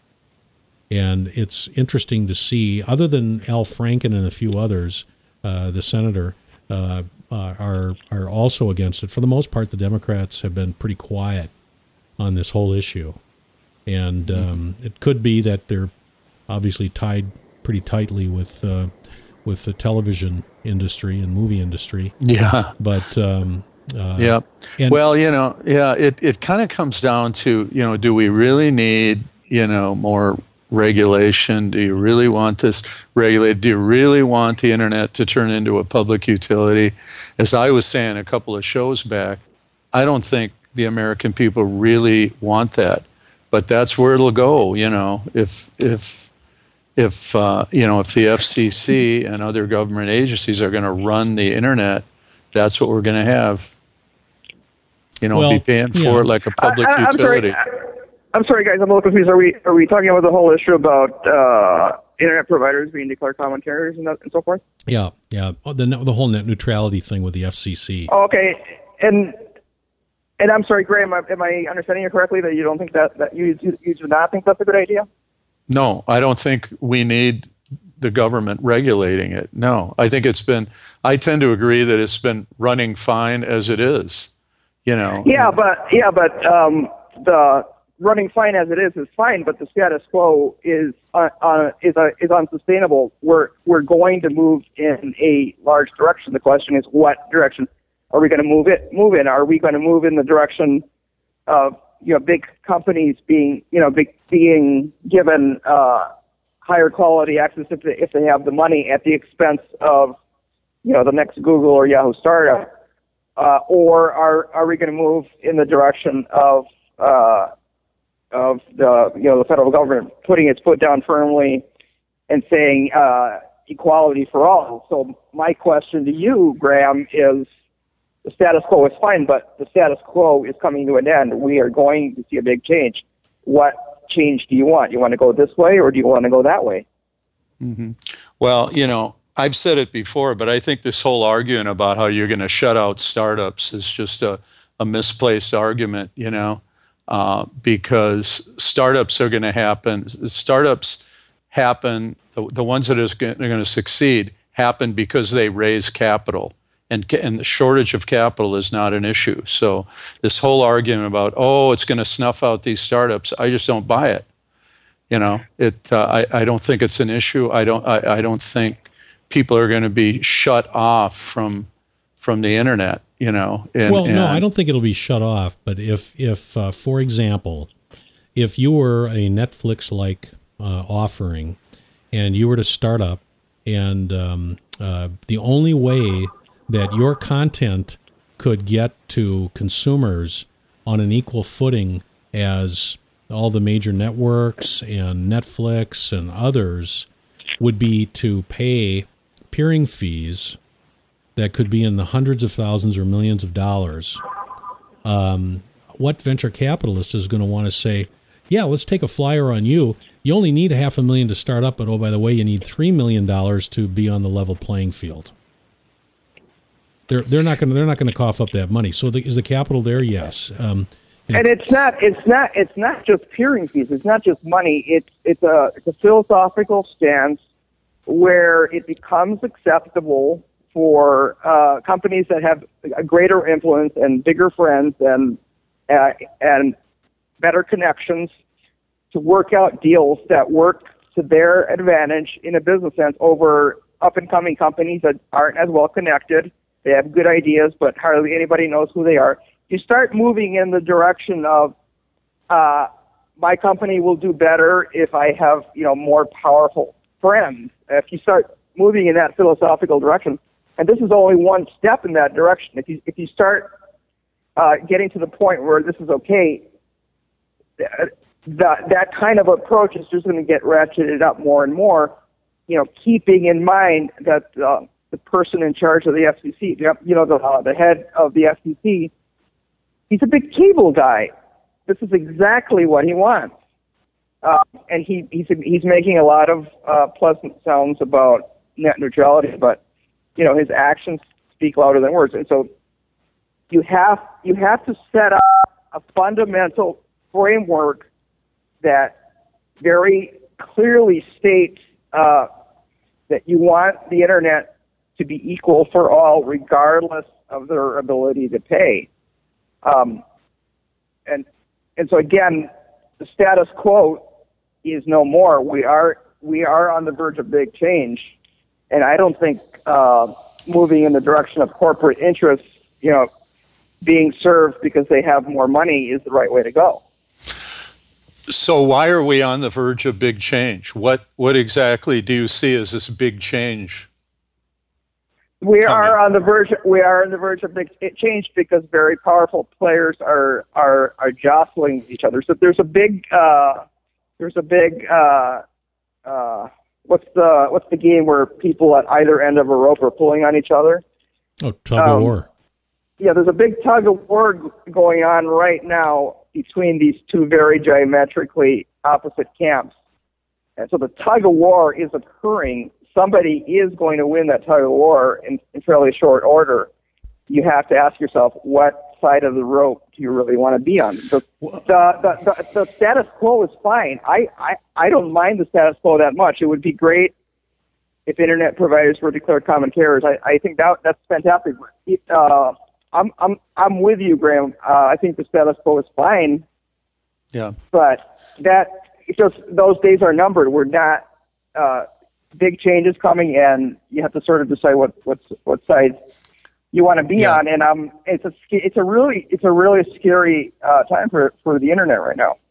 And it's interesting to see, other than Al Franken and a few others, uh, the senator, uh, uh, are are also against it. For the most part, the Democrats have been pretty quiet on this whole issue. And um, it could be that they're obviously tied pretty tightly with uh, with the television industry and movie industry. Yeah. But um, uh, yeah. And, well, you know, yeah, it, it kind of comes down to, you know, do we really need, you know, more regulation? Do you really want this regulated? Do you really want the internet to turn into a public utility? As I was saying a couple of shows back, I don't think the American people really want that, but that's where it'll go. You know, if if if uh, you know, if the F C C and other government agencies are going to run the internet, that's what we're going to have. You know, well, be paying for yeah. it like a public I, I, utility. I'm sorry, I'm sorry, guys. I'm a little confused. Are we are we talking about the whole issue about uh, internet providers being declared common carriers and, that, and so forth? Yeah, yeah. Oh, the the whole net neutrality thing with the F C C. Oh, okay, and and I'm sorry, Graham. Am I understanding you correctly that you don't think that that you you, you do not think that's a good idea? No, I don't think we need the government regulating it. No, I think it's been. I tend to agree that it's been running fine as it is. You know. Yeah, but yeah, but um, the running fine as it is is fine, but the status quo is uh, uh, is uh, is unsustainable. We're we're going to move in a large direction. The question is, what direction are we going to move it move in? Are we going to move in the direction of, you know, big companies being, you know, big, being given uh, higher quality access if they, if they have the money at the expense of, you know, the next Google or Yahoo startup? Uh, or are are we going to move in the direction of uh, of the, you know, the federal government putting its foot down firmly and saying uh, equality for all? So my question to you, Graham, is the status quo is fine, but the status quo is coming to an end. We are going to see a big change. What change do you want? You want to go this way, or do you want to go that way? Mm-hmm. Well, you know, I've said it before, but I think this whole argument about how you're going to shut out startups is just a, a misplaced argument, you know, uh, because startups are going to happen. Startups happen, the, the ones that are going to succeed happen because they raise capital. And, and the shortage of capital is not an issue. So this whole argument about, oh, it's going to snuff out these startups, I just don't buy it. You know, it. Uh, I, I don't think it's an issue. I don't. I, I don't think people are going to be shut off from from the internet, you know. And, well, and, no, I don't think it'll be shut off. But if, if uh, for example, if you were a Netflix-like uh, offering and you were to start up, and um, uh, the only way that your content could get to consumers on an equal footing as all the major networks and Netflix and others would be to pay peering fees that could be in the hundreds of thousands or millions of dollars. Um, what venture capitalist is going to want to say, yeah, let's take a flyer on you. You only need a half a million to start up, but oh, by the way, you need three million dollars to be on the level playing field. They're they're not going to they're not going to cough up that money. So the, is the capital there? Yes. Um, you know, and it's not it's not it's not just peering fees. It's not just money. It's it's a it's a philosophical stance where it becomes acceptable for uh, companies that have a greater influence and bigger friends and uh, and better connections to work out deals that work to their advantage in a business sense over up and coming companies that aren't as well connected. They have good ideas, but hardly anybody knows who they are. You start moving in the direction of uh, my company will do better if I have, you know, more powerful friends. If you start moving in that philosophical direction. And this is only one step in that direction. If you if you start uh, getting to the point where this is okay, that that kind of approach is just going to get ratcheted up more and more. You know, keeping in mind that uh, the person in charge of the F C C, you know, the uh, the head of the F C C, he's a big cable guy. This is exactly what he wants, uh, and he he's he's making a lot of uh, pleasant sounds about net neutrality, but you know his actions speak louder than words. And so you have you have to set up a fundamental framework that very clearly states uh, that you want the internet to be equal for all, regardless of their ability to pay. Um, and and so again, the status quo is no more. We are we are on the verge of big change, and I don't think uh, moving in the direction of corporate interests, you know, being served because they have more money is the right way to go. So why are we on the verge of big change? What what exactly do you see as this big change? We coming? are on the verge. We are on the verge of big change because very powerful players are are are jostling each other. So there's a big uh, there's a big uh, uh, what's the what's the game where people at either end of a rope are pulling on each other? Oh, tug of Um, war. Yeah, there's a big tug of war going on right now between these two very diametrically opposite camps. And so the tug of war is occurring. Somebody is going to win that tug of war in, in fairly short order. You have to ask yourself, what side of the rope do you really want to be on? The, the, the, the, the status quo is fine. I, I, I don't mind the status quo that much. It would be great if internet providers were declared common carriers. I, I think that that's fantastic. Uh, I'm I'm I'm with you, Graham. Uh, I think the status quo is fine. Yeah. But that just those days are numbered. We're not uh, big changes coming, and you have to sort of decide what what's, what side you want to be Yeah. on. And um, it's a it's a really it's a really scary uh, time for for the internet right now.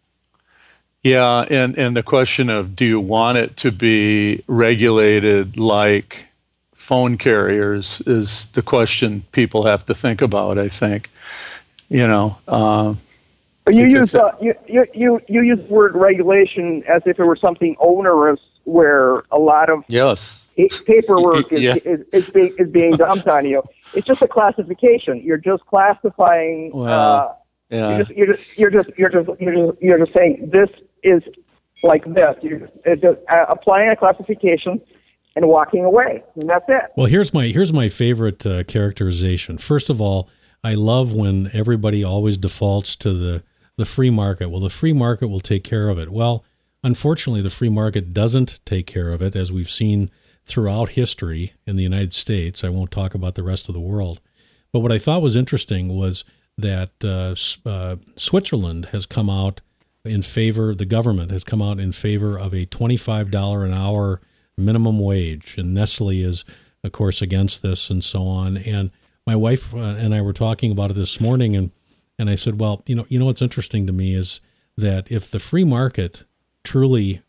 Yeah, and, and the question of do you want it to be regulated like phone carriers is the question people have to think about, I think. You know, uh, But you because- use uh, you, you you you use the word regulation as if it were something onerous, where a lot of yes. pa- paperwork is, Yeah. is, is being is being dumped on you. It's just a classification. You're just classifying. Well, uh, yeah. You're just, you're just you're just you're just you're just you're just saying this is like this. You're just, it's just uh, applying a classification and walking away, and that's it. Well, here's my here's my favorite uh, characterization. First of all, I love when everybody always defaults to the the free market. Well, the free market will take care of it. Well, unfortunately, the free market doesn't take care of it, as we've seen throughout history in the United States. I won't talk about the rest of the world. But what I thought was interesting was that uh, uh, Switzerland has come out in favor, the government has come out in favor of a twenty-five dollars an hour minimum wage. And Nestle is, of course, against this and so on. And my wife uh, and I were talking about it this morning, and, and I said, well, you know, you know what's interesting to me is that if the free market truly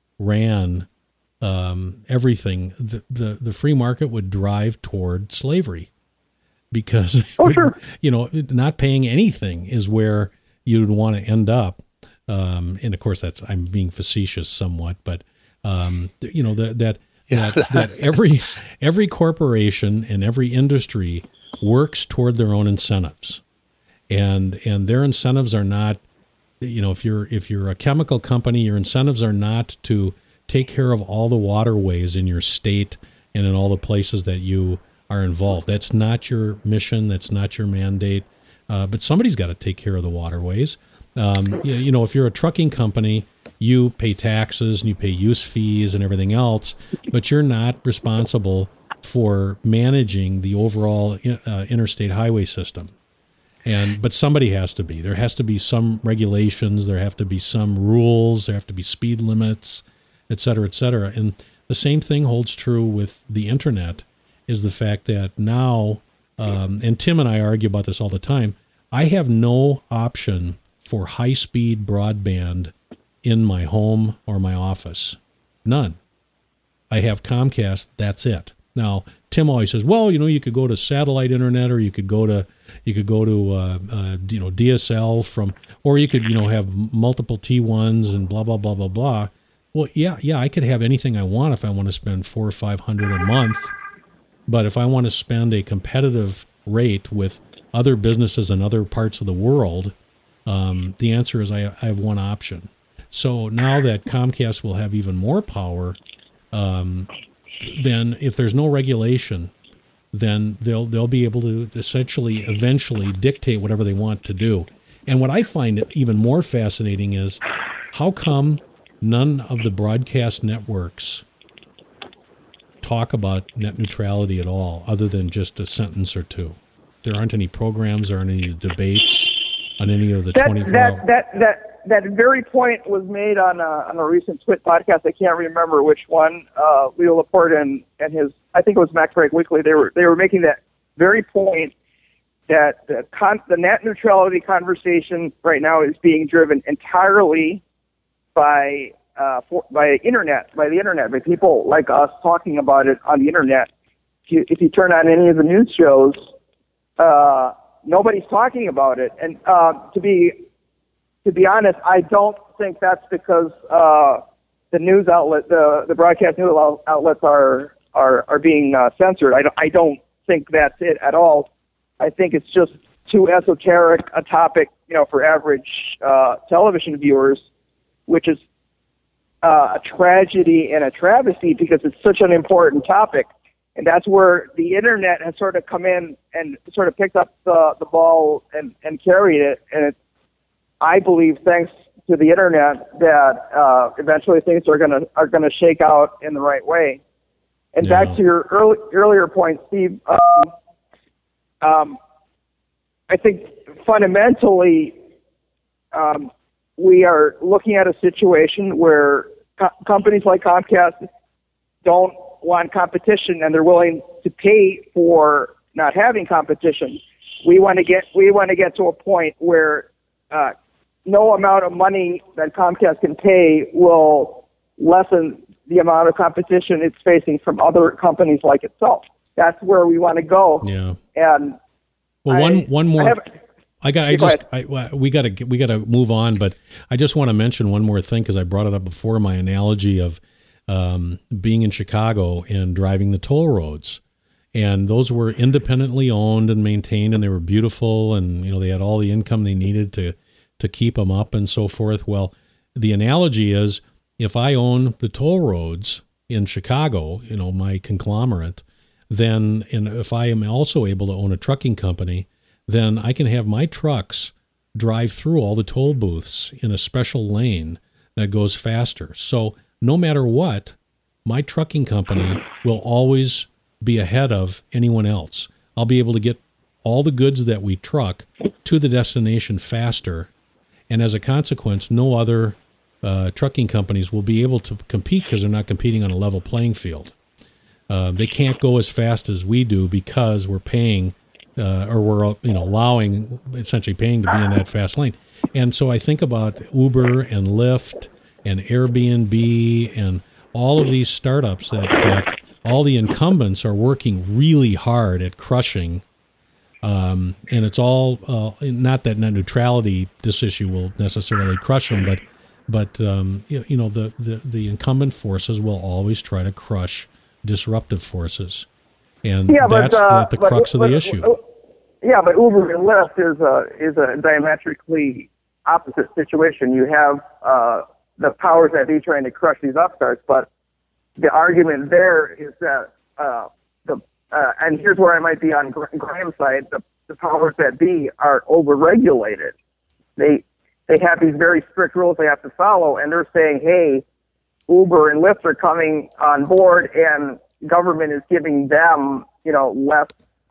ran um, everything, the, the, the free market would drive toward slavery. Because, Oh, sure. you know, not paying anything is where you'd want to end up. Um, and of course, that's I'm being facetious somewhat, but um, you know that that Yeah. that, that every every corporation and every industry works toward their own incentives, and and their incentives are not, you know, if you're if you're a chemical company, your incentives are not to take care of all the waterways in your state and in all the places that you are involved. That's not your mission. That's not your mandate. Uh, but somebody's got to take care of the waterways. Um, you, you know, if you're a trucking company, you pay taxes and you pay use fees and everything else, but you're not responsible for managing the overall uh, interstate highway system. And but somebody has to be. There has to be some regulations. There have to be some rules. There have to be speed limits, et cetera, et cetera. And the same thing holds true with the internet. Is the fact that now, um, and Tim and I argue about this all the time, I have no option for high-speed broadband in my home or my office. None. I have Comcast. That's it. Now, Tim always says, well, you know, you could go to satellite internet, or you could go to, you could go to, uh, uh, you know, D S L from, or you could, you know, have multiple T ones and blah, blah, blah, blah, blah. Well, yeah, yeah, I could have anything I want if I want to spend four or five hundred a month. But if I want to spend a competitive rate with other businesses in other parts of the world, um, the answer is I, I have one option. So now that Comcast will have even more power, um, then if there's no regulation, then they'll they'll be able to essentially eventually dictate whatever they want to do. And what I find even more fascinating is how come none of the broadcast networks talk about net neutrality at all, other than just a sentence or two? There aren't any programs, there aren't any debates on any of the that, twenty-four that, hour. that, that, that very point was made on a, on a recent Twit podcast. I can't remember which one. Uh, Leo Laporte and, and his, I think it was Mac Break Weekly. They were they were making that very point that the, con, the net neutrality conversation right now is being driven entirely by uh, for, by internet, by the internet, by people like us talking about it on the internet. If you, if you turn on any of the news shows, uh, nobody's talking about it. And uh, to be To be honest, I don't think that's because uh, the news outlet, the, the broadcast news outlets are are are being uh, censored. I don't, I don't think that's it at all. I think it's just too esoteric a topic, you know, for average uh, television viewers, which is uh, a tragedy and a travesty because it's such an important topic. And that's where the internet has sort of come in and sort of picked up the, the ball and, and carried it. And it's, I believe, thanks to the internet, that uh, eventually things are gonna are gonna shake out in the right way. And Yeah. back to your early, earlier point, Steve, um, um, I think fundamentally um, we are looking at a situation where co- companies like Comcast don't want competition, and they're willing to pay for not having competition. We want to get we want to get to a point where uh, no amount of money that Comcast can pay will lessen the amount of competition it's facing from other companies like itself. That's where we want to go. Yeah. And well, I, one one more. I, have, I got. I Go just. I, we got to. We got to move on. But I just want to mention one more thing because I brought it up before. My analogy of um, being in Chicago and driving the toll roads, and those were independently owned and maintained, and they were beautiful, and you know they had all the income they needed to to keep them up and so forth. Well, the analogy is if I own the toll roads in Chicago, you know, my conglomerate, then and if I am also able to own a trucking company, then I can have my trucks drive through all the toll booths in a special lane that goes faster. So no matter what, my trucking company will always be ahead of anyone else. I'll be able to get all the goods that we truck to the destination faster. And as a consequence, no other uh, trucking companies will be able to compete because they're not competing on a level playing field. Uh, they can't go as fast as we do because we're paying uh, or we're you know allowing, essentially paying to be in that fast lane. And so I think about Uber and Lyft and Airbnb and all of these startups that, that all the incumbents are working really hard at crushing. Um, and it's all, uh, not that net neutrality, this issue will necessarily crush them, but, but um, you, you know, the, the, the incumbent forces will always try to crush disruptive forces. And yeah, that's but, uh, the, the but, crux of but, the issue. Yeah, but Uber and Lyft is a, is a diametrically opposite situation. You have uh, the powers that be trying to crush these upstarts, but the argument there is that uh, the uh, and here's where I might be on Graham's side: the, the powers that be are overregulated. They they have these very strict rules they have to follow, and they're saying, "Hey, Uber and Lyft are coming on board, and government is giving them, you know, less,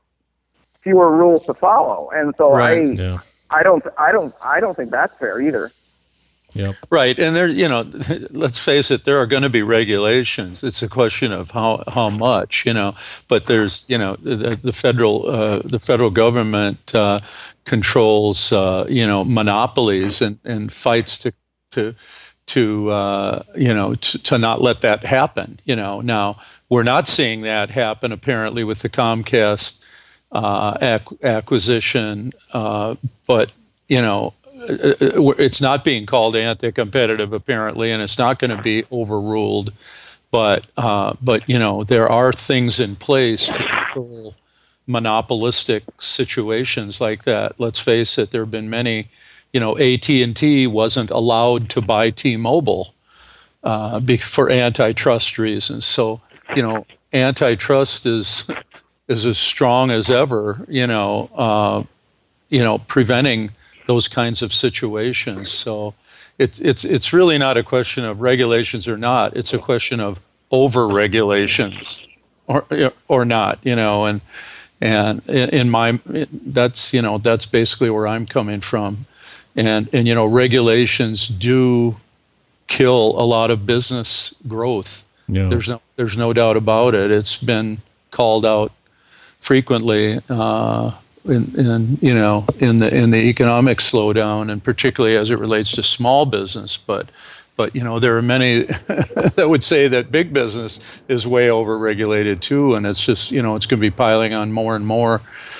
fewer rules to follow." And so Right. I, Yeah. I don't, I don't, I don't think that's fair either. Yep. Right, and there, you know, let's face it, there are going to be regulations. It's a question of how how much, you know. But there's, you know, the, the federal uh, the federal government uh, controls, uh, you know, monopolies and, and fights to to to uh, you know to, to not let that happen. You know, now we're not seeing that happen apparently with the Comcast uh, ac- acquisition, uh, but you know. It's not being called anti-competitive apparently, and it's not going to be overruled. But uh, but you know there are things in place to control monopolistic situations like that. Let's face it, there have been many. You know, A T and T wasn't allowed to buy T-Mobile uh, for antitrust reasons. So you know, antitrust is is as strong as ever. You know, uh, you know, preventing those kinds of situations. So it's it's it's really not a question of regulations or not. It's a question of over regulations or or not. You know, and and in my that's you know that's basically where I'm coming from. And and you know regulations do kill a lot of business growth. Yeah. There's no there's no doubt about it. It's been called out frequently. Uh, In, in you know in the in the economic slowdown, and particularly as it relates to small business, but but you know there are many that would say that big business is way over regulated too, and it's just you know it's going to be piling on more and more.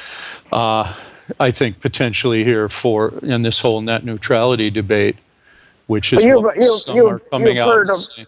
Uh, I think potentially here for in this whole net neutrality debate, which is you've, what you've, some you've, are coming you've out heard and of, saying.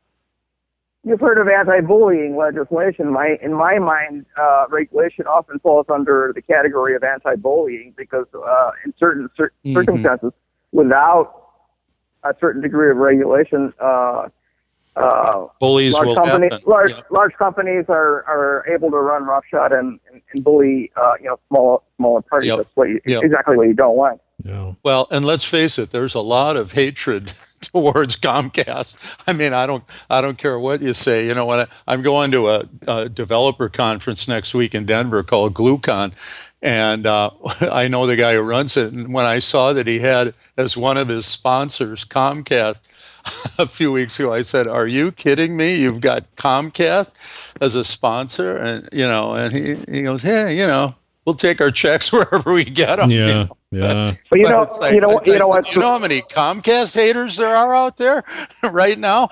You've heard of anti-bullying legislation. My, in my mind, uh, regulation often falls under the category of anti-bullying because uh, in certain cir- Mm-hmm. circumstances, without a certain degree of regulation, uh, uh, Bullies large will companies, happen. large Yeah. large companies are, are able to run roughshod and, and, and bully uh, you know small smaller parties. Yep. That's what you, Yep. exactly what you don't want. No. Well, and let's face it, there's a lot of hatred towards Comcast. I mean, I don't, I don't care what you say. You know, when I, I'm going to a, a developer conference next week in Denver called GlueCon, and uh, I know the guy who runs it. And when I saw that he had as one of his sponsors Comcast a few weeks ago, I said, "Are you kidding me? You've got Comcast as a sponsor?" And you know, and he he goes, "Hey, you know, we'll take our checks wherever we get them." Yeah. You know? Yeah. But you But know, it's like, you know, I- I you know said, what? you know how many Comcast haters there are out there right now?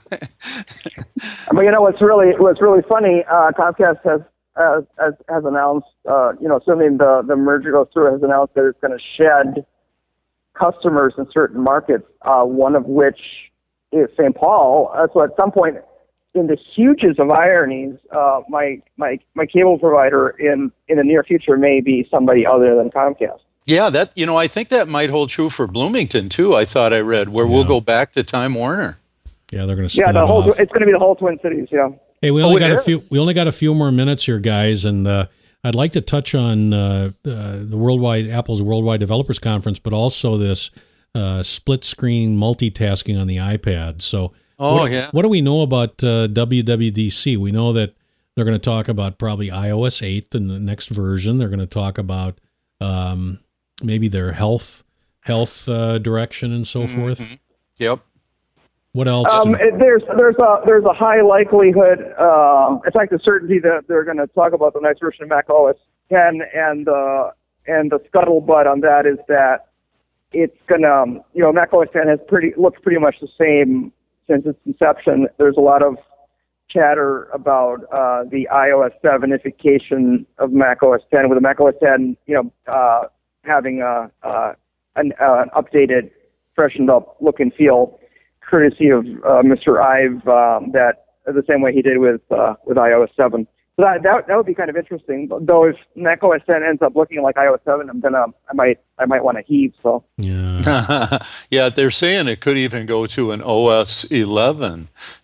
But you know what's really what's really funny? Uh, Comcast has has has, has announced, uh, you know, assuming the the merger goes through, has announced that it's going to shed customers in certain markets. Uh, one of which is Saint Paul. Uh, so at some point, in the hugest of ironies, uh, my my my cable provider in in the near future may be somebody other than Comcast. Yeah, that you know, I think that might hold true for Bloomington too. I thought I read where Yeah. we'll go back to Time Warner. Yeah, they're going to spin Yeah, the it whole off. it's going to be the whole Twin Cities. Yeah. Hey, we Oh, only it got a is? few. We only got a few more minutes here, guys, and uh, I'd like to touch on uh, uh, the worldwide Apple's Worldwide Developers Conference, but also this uh, split screen multitasking on the iPad. So, Oh, what, yeah. what do we know about uh, W W D C? We know that they're going to talk about probably i O S eight in the next version. They're going to talk about um, maybe their health health uh, direction and so Mm-hmm. forth. Yep. What else? Um, it, there's there's a there's a high likelihood, uh, in fact, a certainty that they're going to talk about the next version of Mac O S ten, and uh, and the scuttlebutt on that is that it's gonna, um, you know, Mac O S ten has pretty looks pretty much the same since its inception. There's a lot of chatter about uh, the i O S sevenification of Mac O S ten, with the Mac O S ten, you know, uh, having a, uh, an, uh, an updated, freshened up look and feel, courtesy of uh, Mister Ive, um, that the same way he did with uh, with i O S seven. So that, that that would be kind of interesting. Though if Mac O S ten ends up looking like i O S seven, I'm gonna I might I might want to heave. So yeah. Yeah, they're saying it could even go to an O S eleven.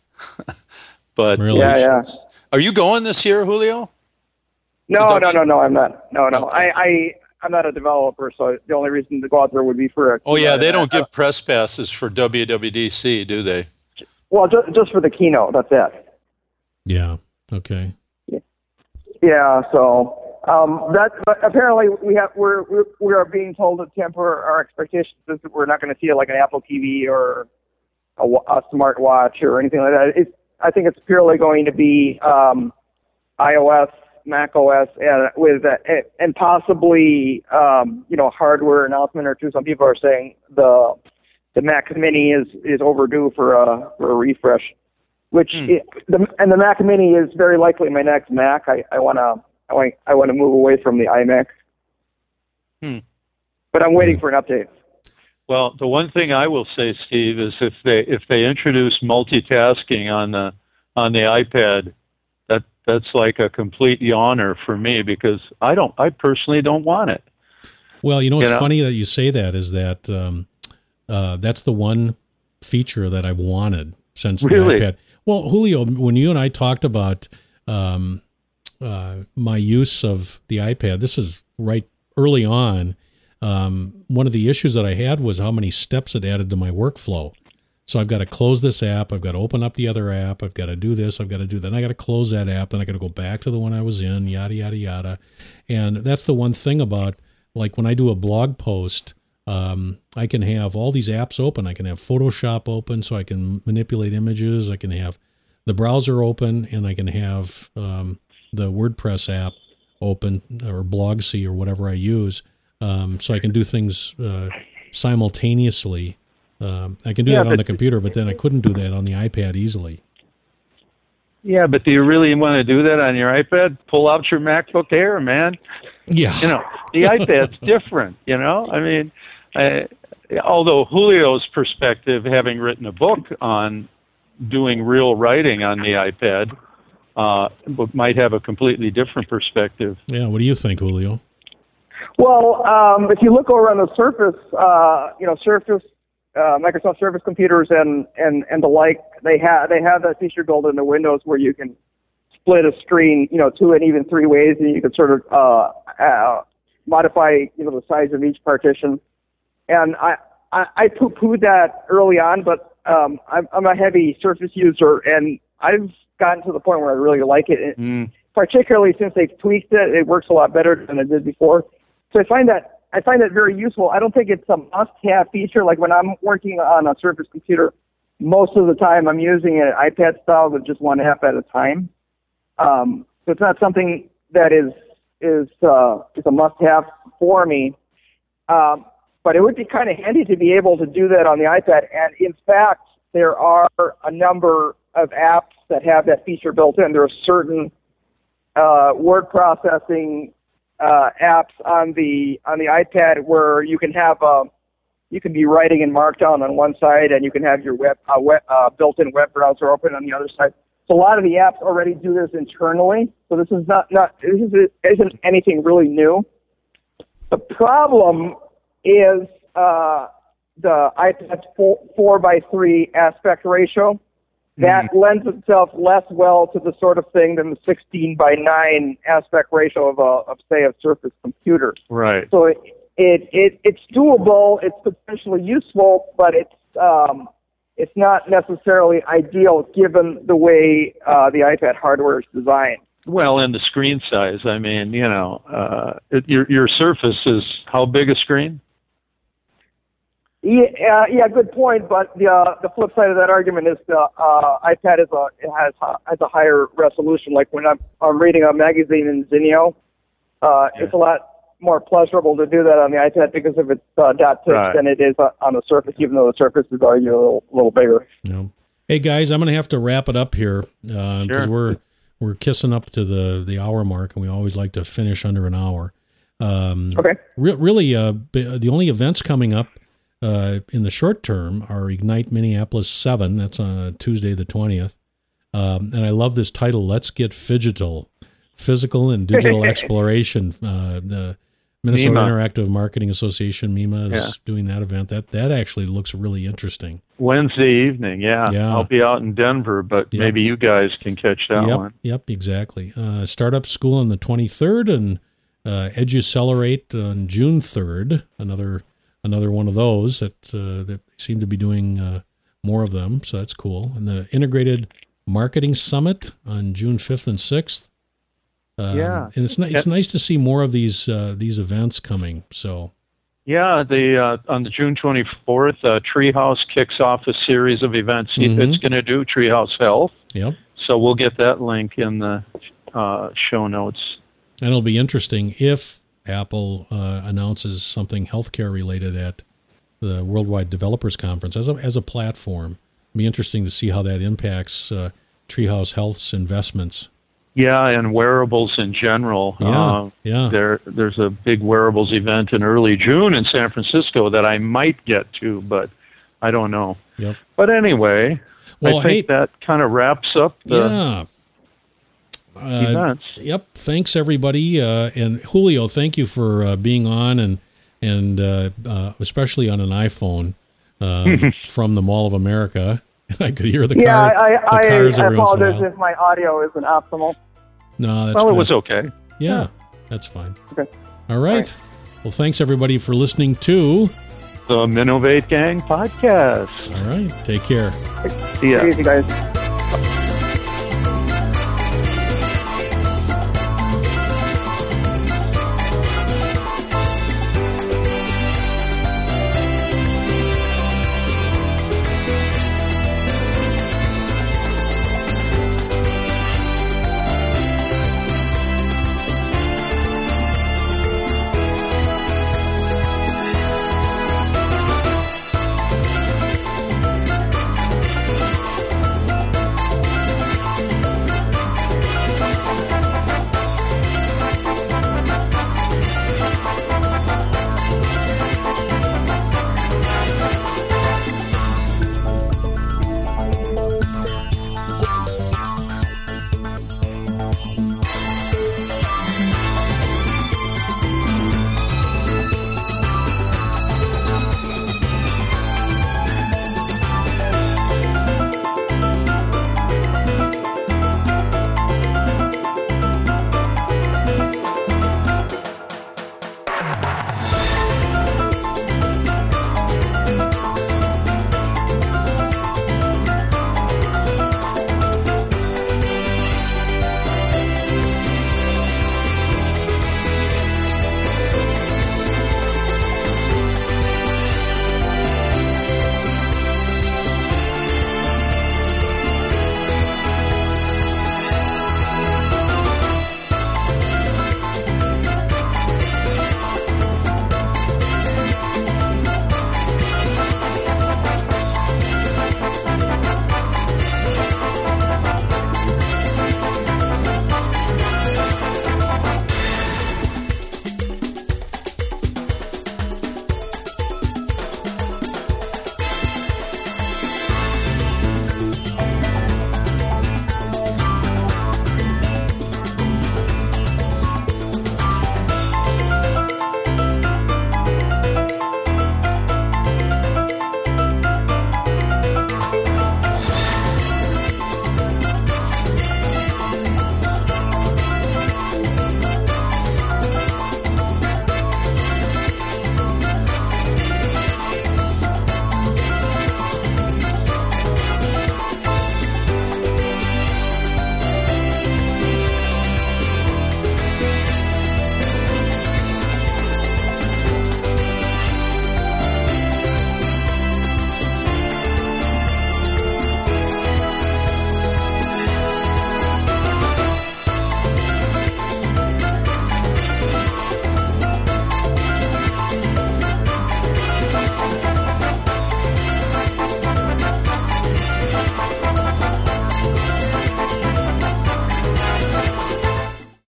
But Really? yeah, yeah. Are you going this year, Julio? No, To no, no, no. I'm not. No, no. Okay. I, I I'm not a developer, so the only reason to go out there would be for a. Oh yeah, they don't uh, give press passes for W W D C, do they? Well, just just for the keynote. That's it. Yeah. Okay. Yeah. So um, that but apparently we have we're, we're we are being told to temper our expectations. That we're not going to see it like an Apple T V or a, wa- a smartwatch or anything like that. It's I think it's purely going to be um, iOS, Mac O S, and with uh, and possibly um, you know hardware announcement or two. Some people are saying the the Mac Mini is, is overdue for a for a refresh. Which hmm. it, the and the Mac Mini is very likely my next Mac. I I wanna I want I want to move away from the iMac. Hmm. But I'm waiting for an update. Well, the one thing I will say, Steve, is if they if they introduce multitasking on the on the iPad, that that's like a complete yawner for me, because I don't I personally don't want it. Well, you know, it's you know? funny that you say that, is that um, uh, that's the one feature that I've wanted since Really? the iPad. Well, Julio, when you and I talked about um, uh, my use of the iPad, this is right early on. Um, one of the issues that I had was how many steps it added to my workflow. So I've got to close this app. I've got to open up the other app. I've got to do this. I've got to do that. And I got to close that app. Then I got to go back to the one I was in, yada, yada, yada. And that's the one thing about, like, when I do a blog post, um, I can have all these apps open. I can have Photoshop open so I can manipulate images. I can have the browser open, and I can have um, the WordPress app open, or Blogsy, or whatever I use. Um, so I can do things uh, simultaneously. Um, I can do Yeah, that on but- the computer, but then I couldn't do that on the iPad easily. Yeah, but do you really want to do that on your iPad? Pull out your MacBook Air, man. Yeah. You know, the iPad's different, you know? I mean, I, although Julio's perspective, having written a book on doing real writing on the iPad, uh, might have a completely different perspective. Yeah. What do you think, Julio? Well, um, if you look over on the Surface, uh, you know, Surface, uh, Microsoft Surface computers and, and, and the like, they have they have that feature built into Windows where you can split a screen, you know, two and even three ways, and you can sort of uh, uh, modify, you know, the size of each partition. And I I, I poo-pooed that early on, but um, I'm, I'm a heavy Surface user, and I've gotten to the point where I really like it. it Mm. Particularly since they've tweaked it, it works a lot better than it did before. So I find that I find that very useful. I don't think it's a must-have feature. Like when I'm working on a Surface computer, most of the time I'm using an iPad style with just one app at a time. Um, so it's not something that is is uh, is a must-have for me. Um, but it would be kind of handy to be able to do that on the iPad. And in fact, there are a number of apps that have that feature built in. There are certain uh, word processing uh, apps on the on the iPad where you can have uh, you can be writing in Markdown on one side, and you can have your web, uh, web uh, built-in web browser open on the other side. So a lot of the apps already do this internally. So this is not not this is, isn't anything really new. The problem is uh, the iPad's four, four by three aspect ratio. That mm-hmm. lends itself less well to the sort of thing than the sixteen by nine aspect ratio of a of say a Surface computer. Right. So it it, it it's doable. It's potentially useful, but it's um, it's not necessarily ideal given the way uh, the iPad hardware is designed. Well, and the screen size. I mean, you know, uh, it, your your Surface is how big a screen? Yeah, uh, yeah, good point. But the uh, the flip side of that argument is the uh, iPad is a it has has a higher resolution. Like when I'm I'm reading a magazine in Zinio, uh, yeah. it's a lot more pleasurable to do that on the iPad because of its uh, dot pitch right. than it is on the Surface, even though the Surface is arguably a little, little bigger. No. Hey guys, I'm going to have to wrap it up here because uh, sure. we're we're kissing up to the the hour mark, and we always like to finish under an hour. Um, okay. Re- really, uh, the only events coming up uh, in the short term are Ignite Minneapolis seven. That's on Tuesday the twentieth. Um, and I love this title, Let's Get Phygital, Physical and Digital Exploration. Uh, the Minnesota MEMA. Interactive Marketing Association, MEMA, is Yeah. doing that event. That that actually looks really interesting. Wednesday evening, yeah. Yeah. I'll be out in Denver, but Yep. maybe you guys can catch that yep, one. Yep, exactly. Uh, Startup School on the twenty-third, and uh, Educelerate on June third. Another another one of those that uh, that seem to be doing uh, more of them, so that's cool. And the Integrated Marketing Summit on June fifth and sixth. Um, Yeah. and it's ni- it's Yeah. nice to see more of these uh, these events coming. So Yeah, the uh, on the June twenty-fourth, uh, Treehouse kicks off a series of events. Mhm. It's going to do Treehouse Health, yep, so we'll get that link in the uh, show notes. and it'll be interesting if Apple uh, announces something healthcare related at the Worldwide Developers Conference as a as a platform. It'd be interesting to see how that impacts uh, Treehouse Health's investments. Yeah, and wearables in general. Yeah, uh, yeah. There, there's a big wearables event in early June in San Francisco that I might get to, but I don't know. Yep. But anyway, well, I think hey, that kind of wraps up the yeah. Uh, events. Yep. Thanks, everybody. Uh, and Julio, thank you for uh, being on, and and uh, uh, especially on an iPhone uh, from the Mall of America. I could hear the, Yeah, car, I, the I, cars I every once in a apologize while. if my audio isn't optimal. No, that's Well, it good. was okay. Yeah, Yeah. that's fine. Okay. All right. right. Well, thanks, everybody, for listening to... The Minovate Gang podcast. All right. Take care. See ya. Easy, guys.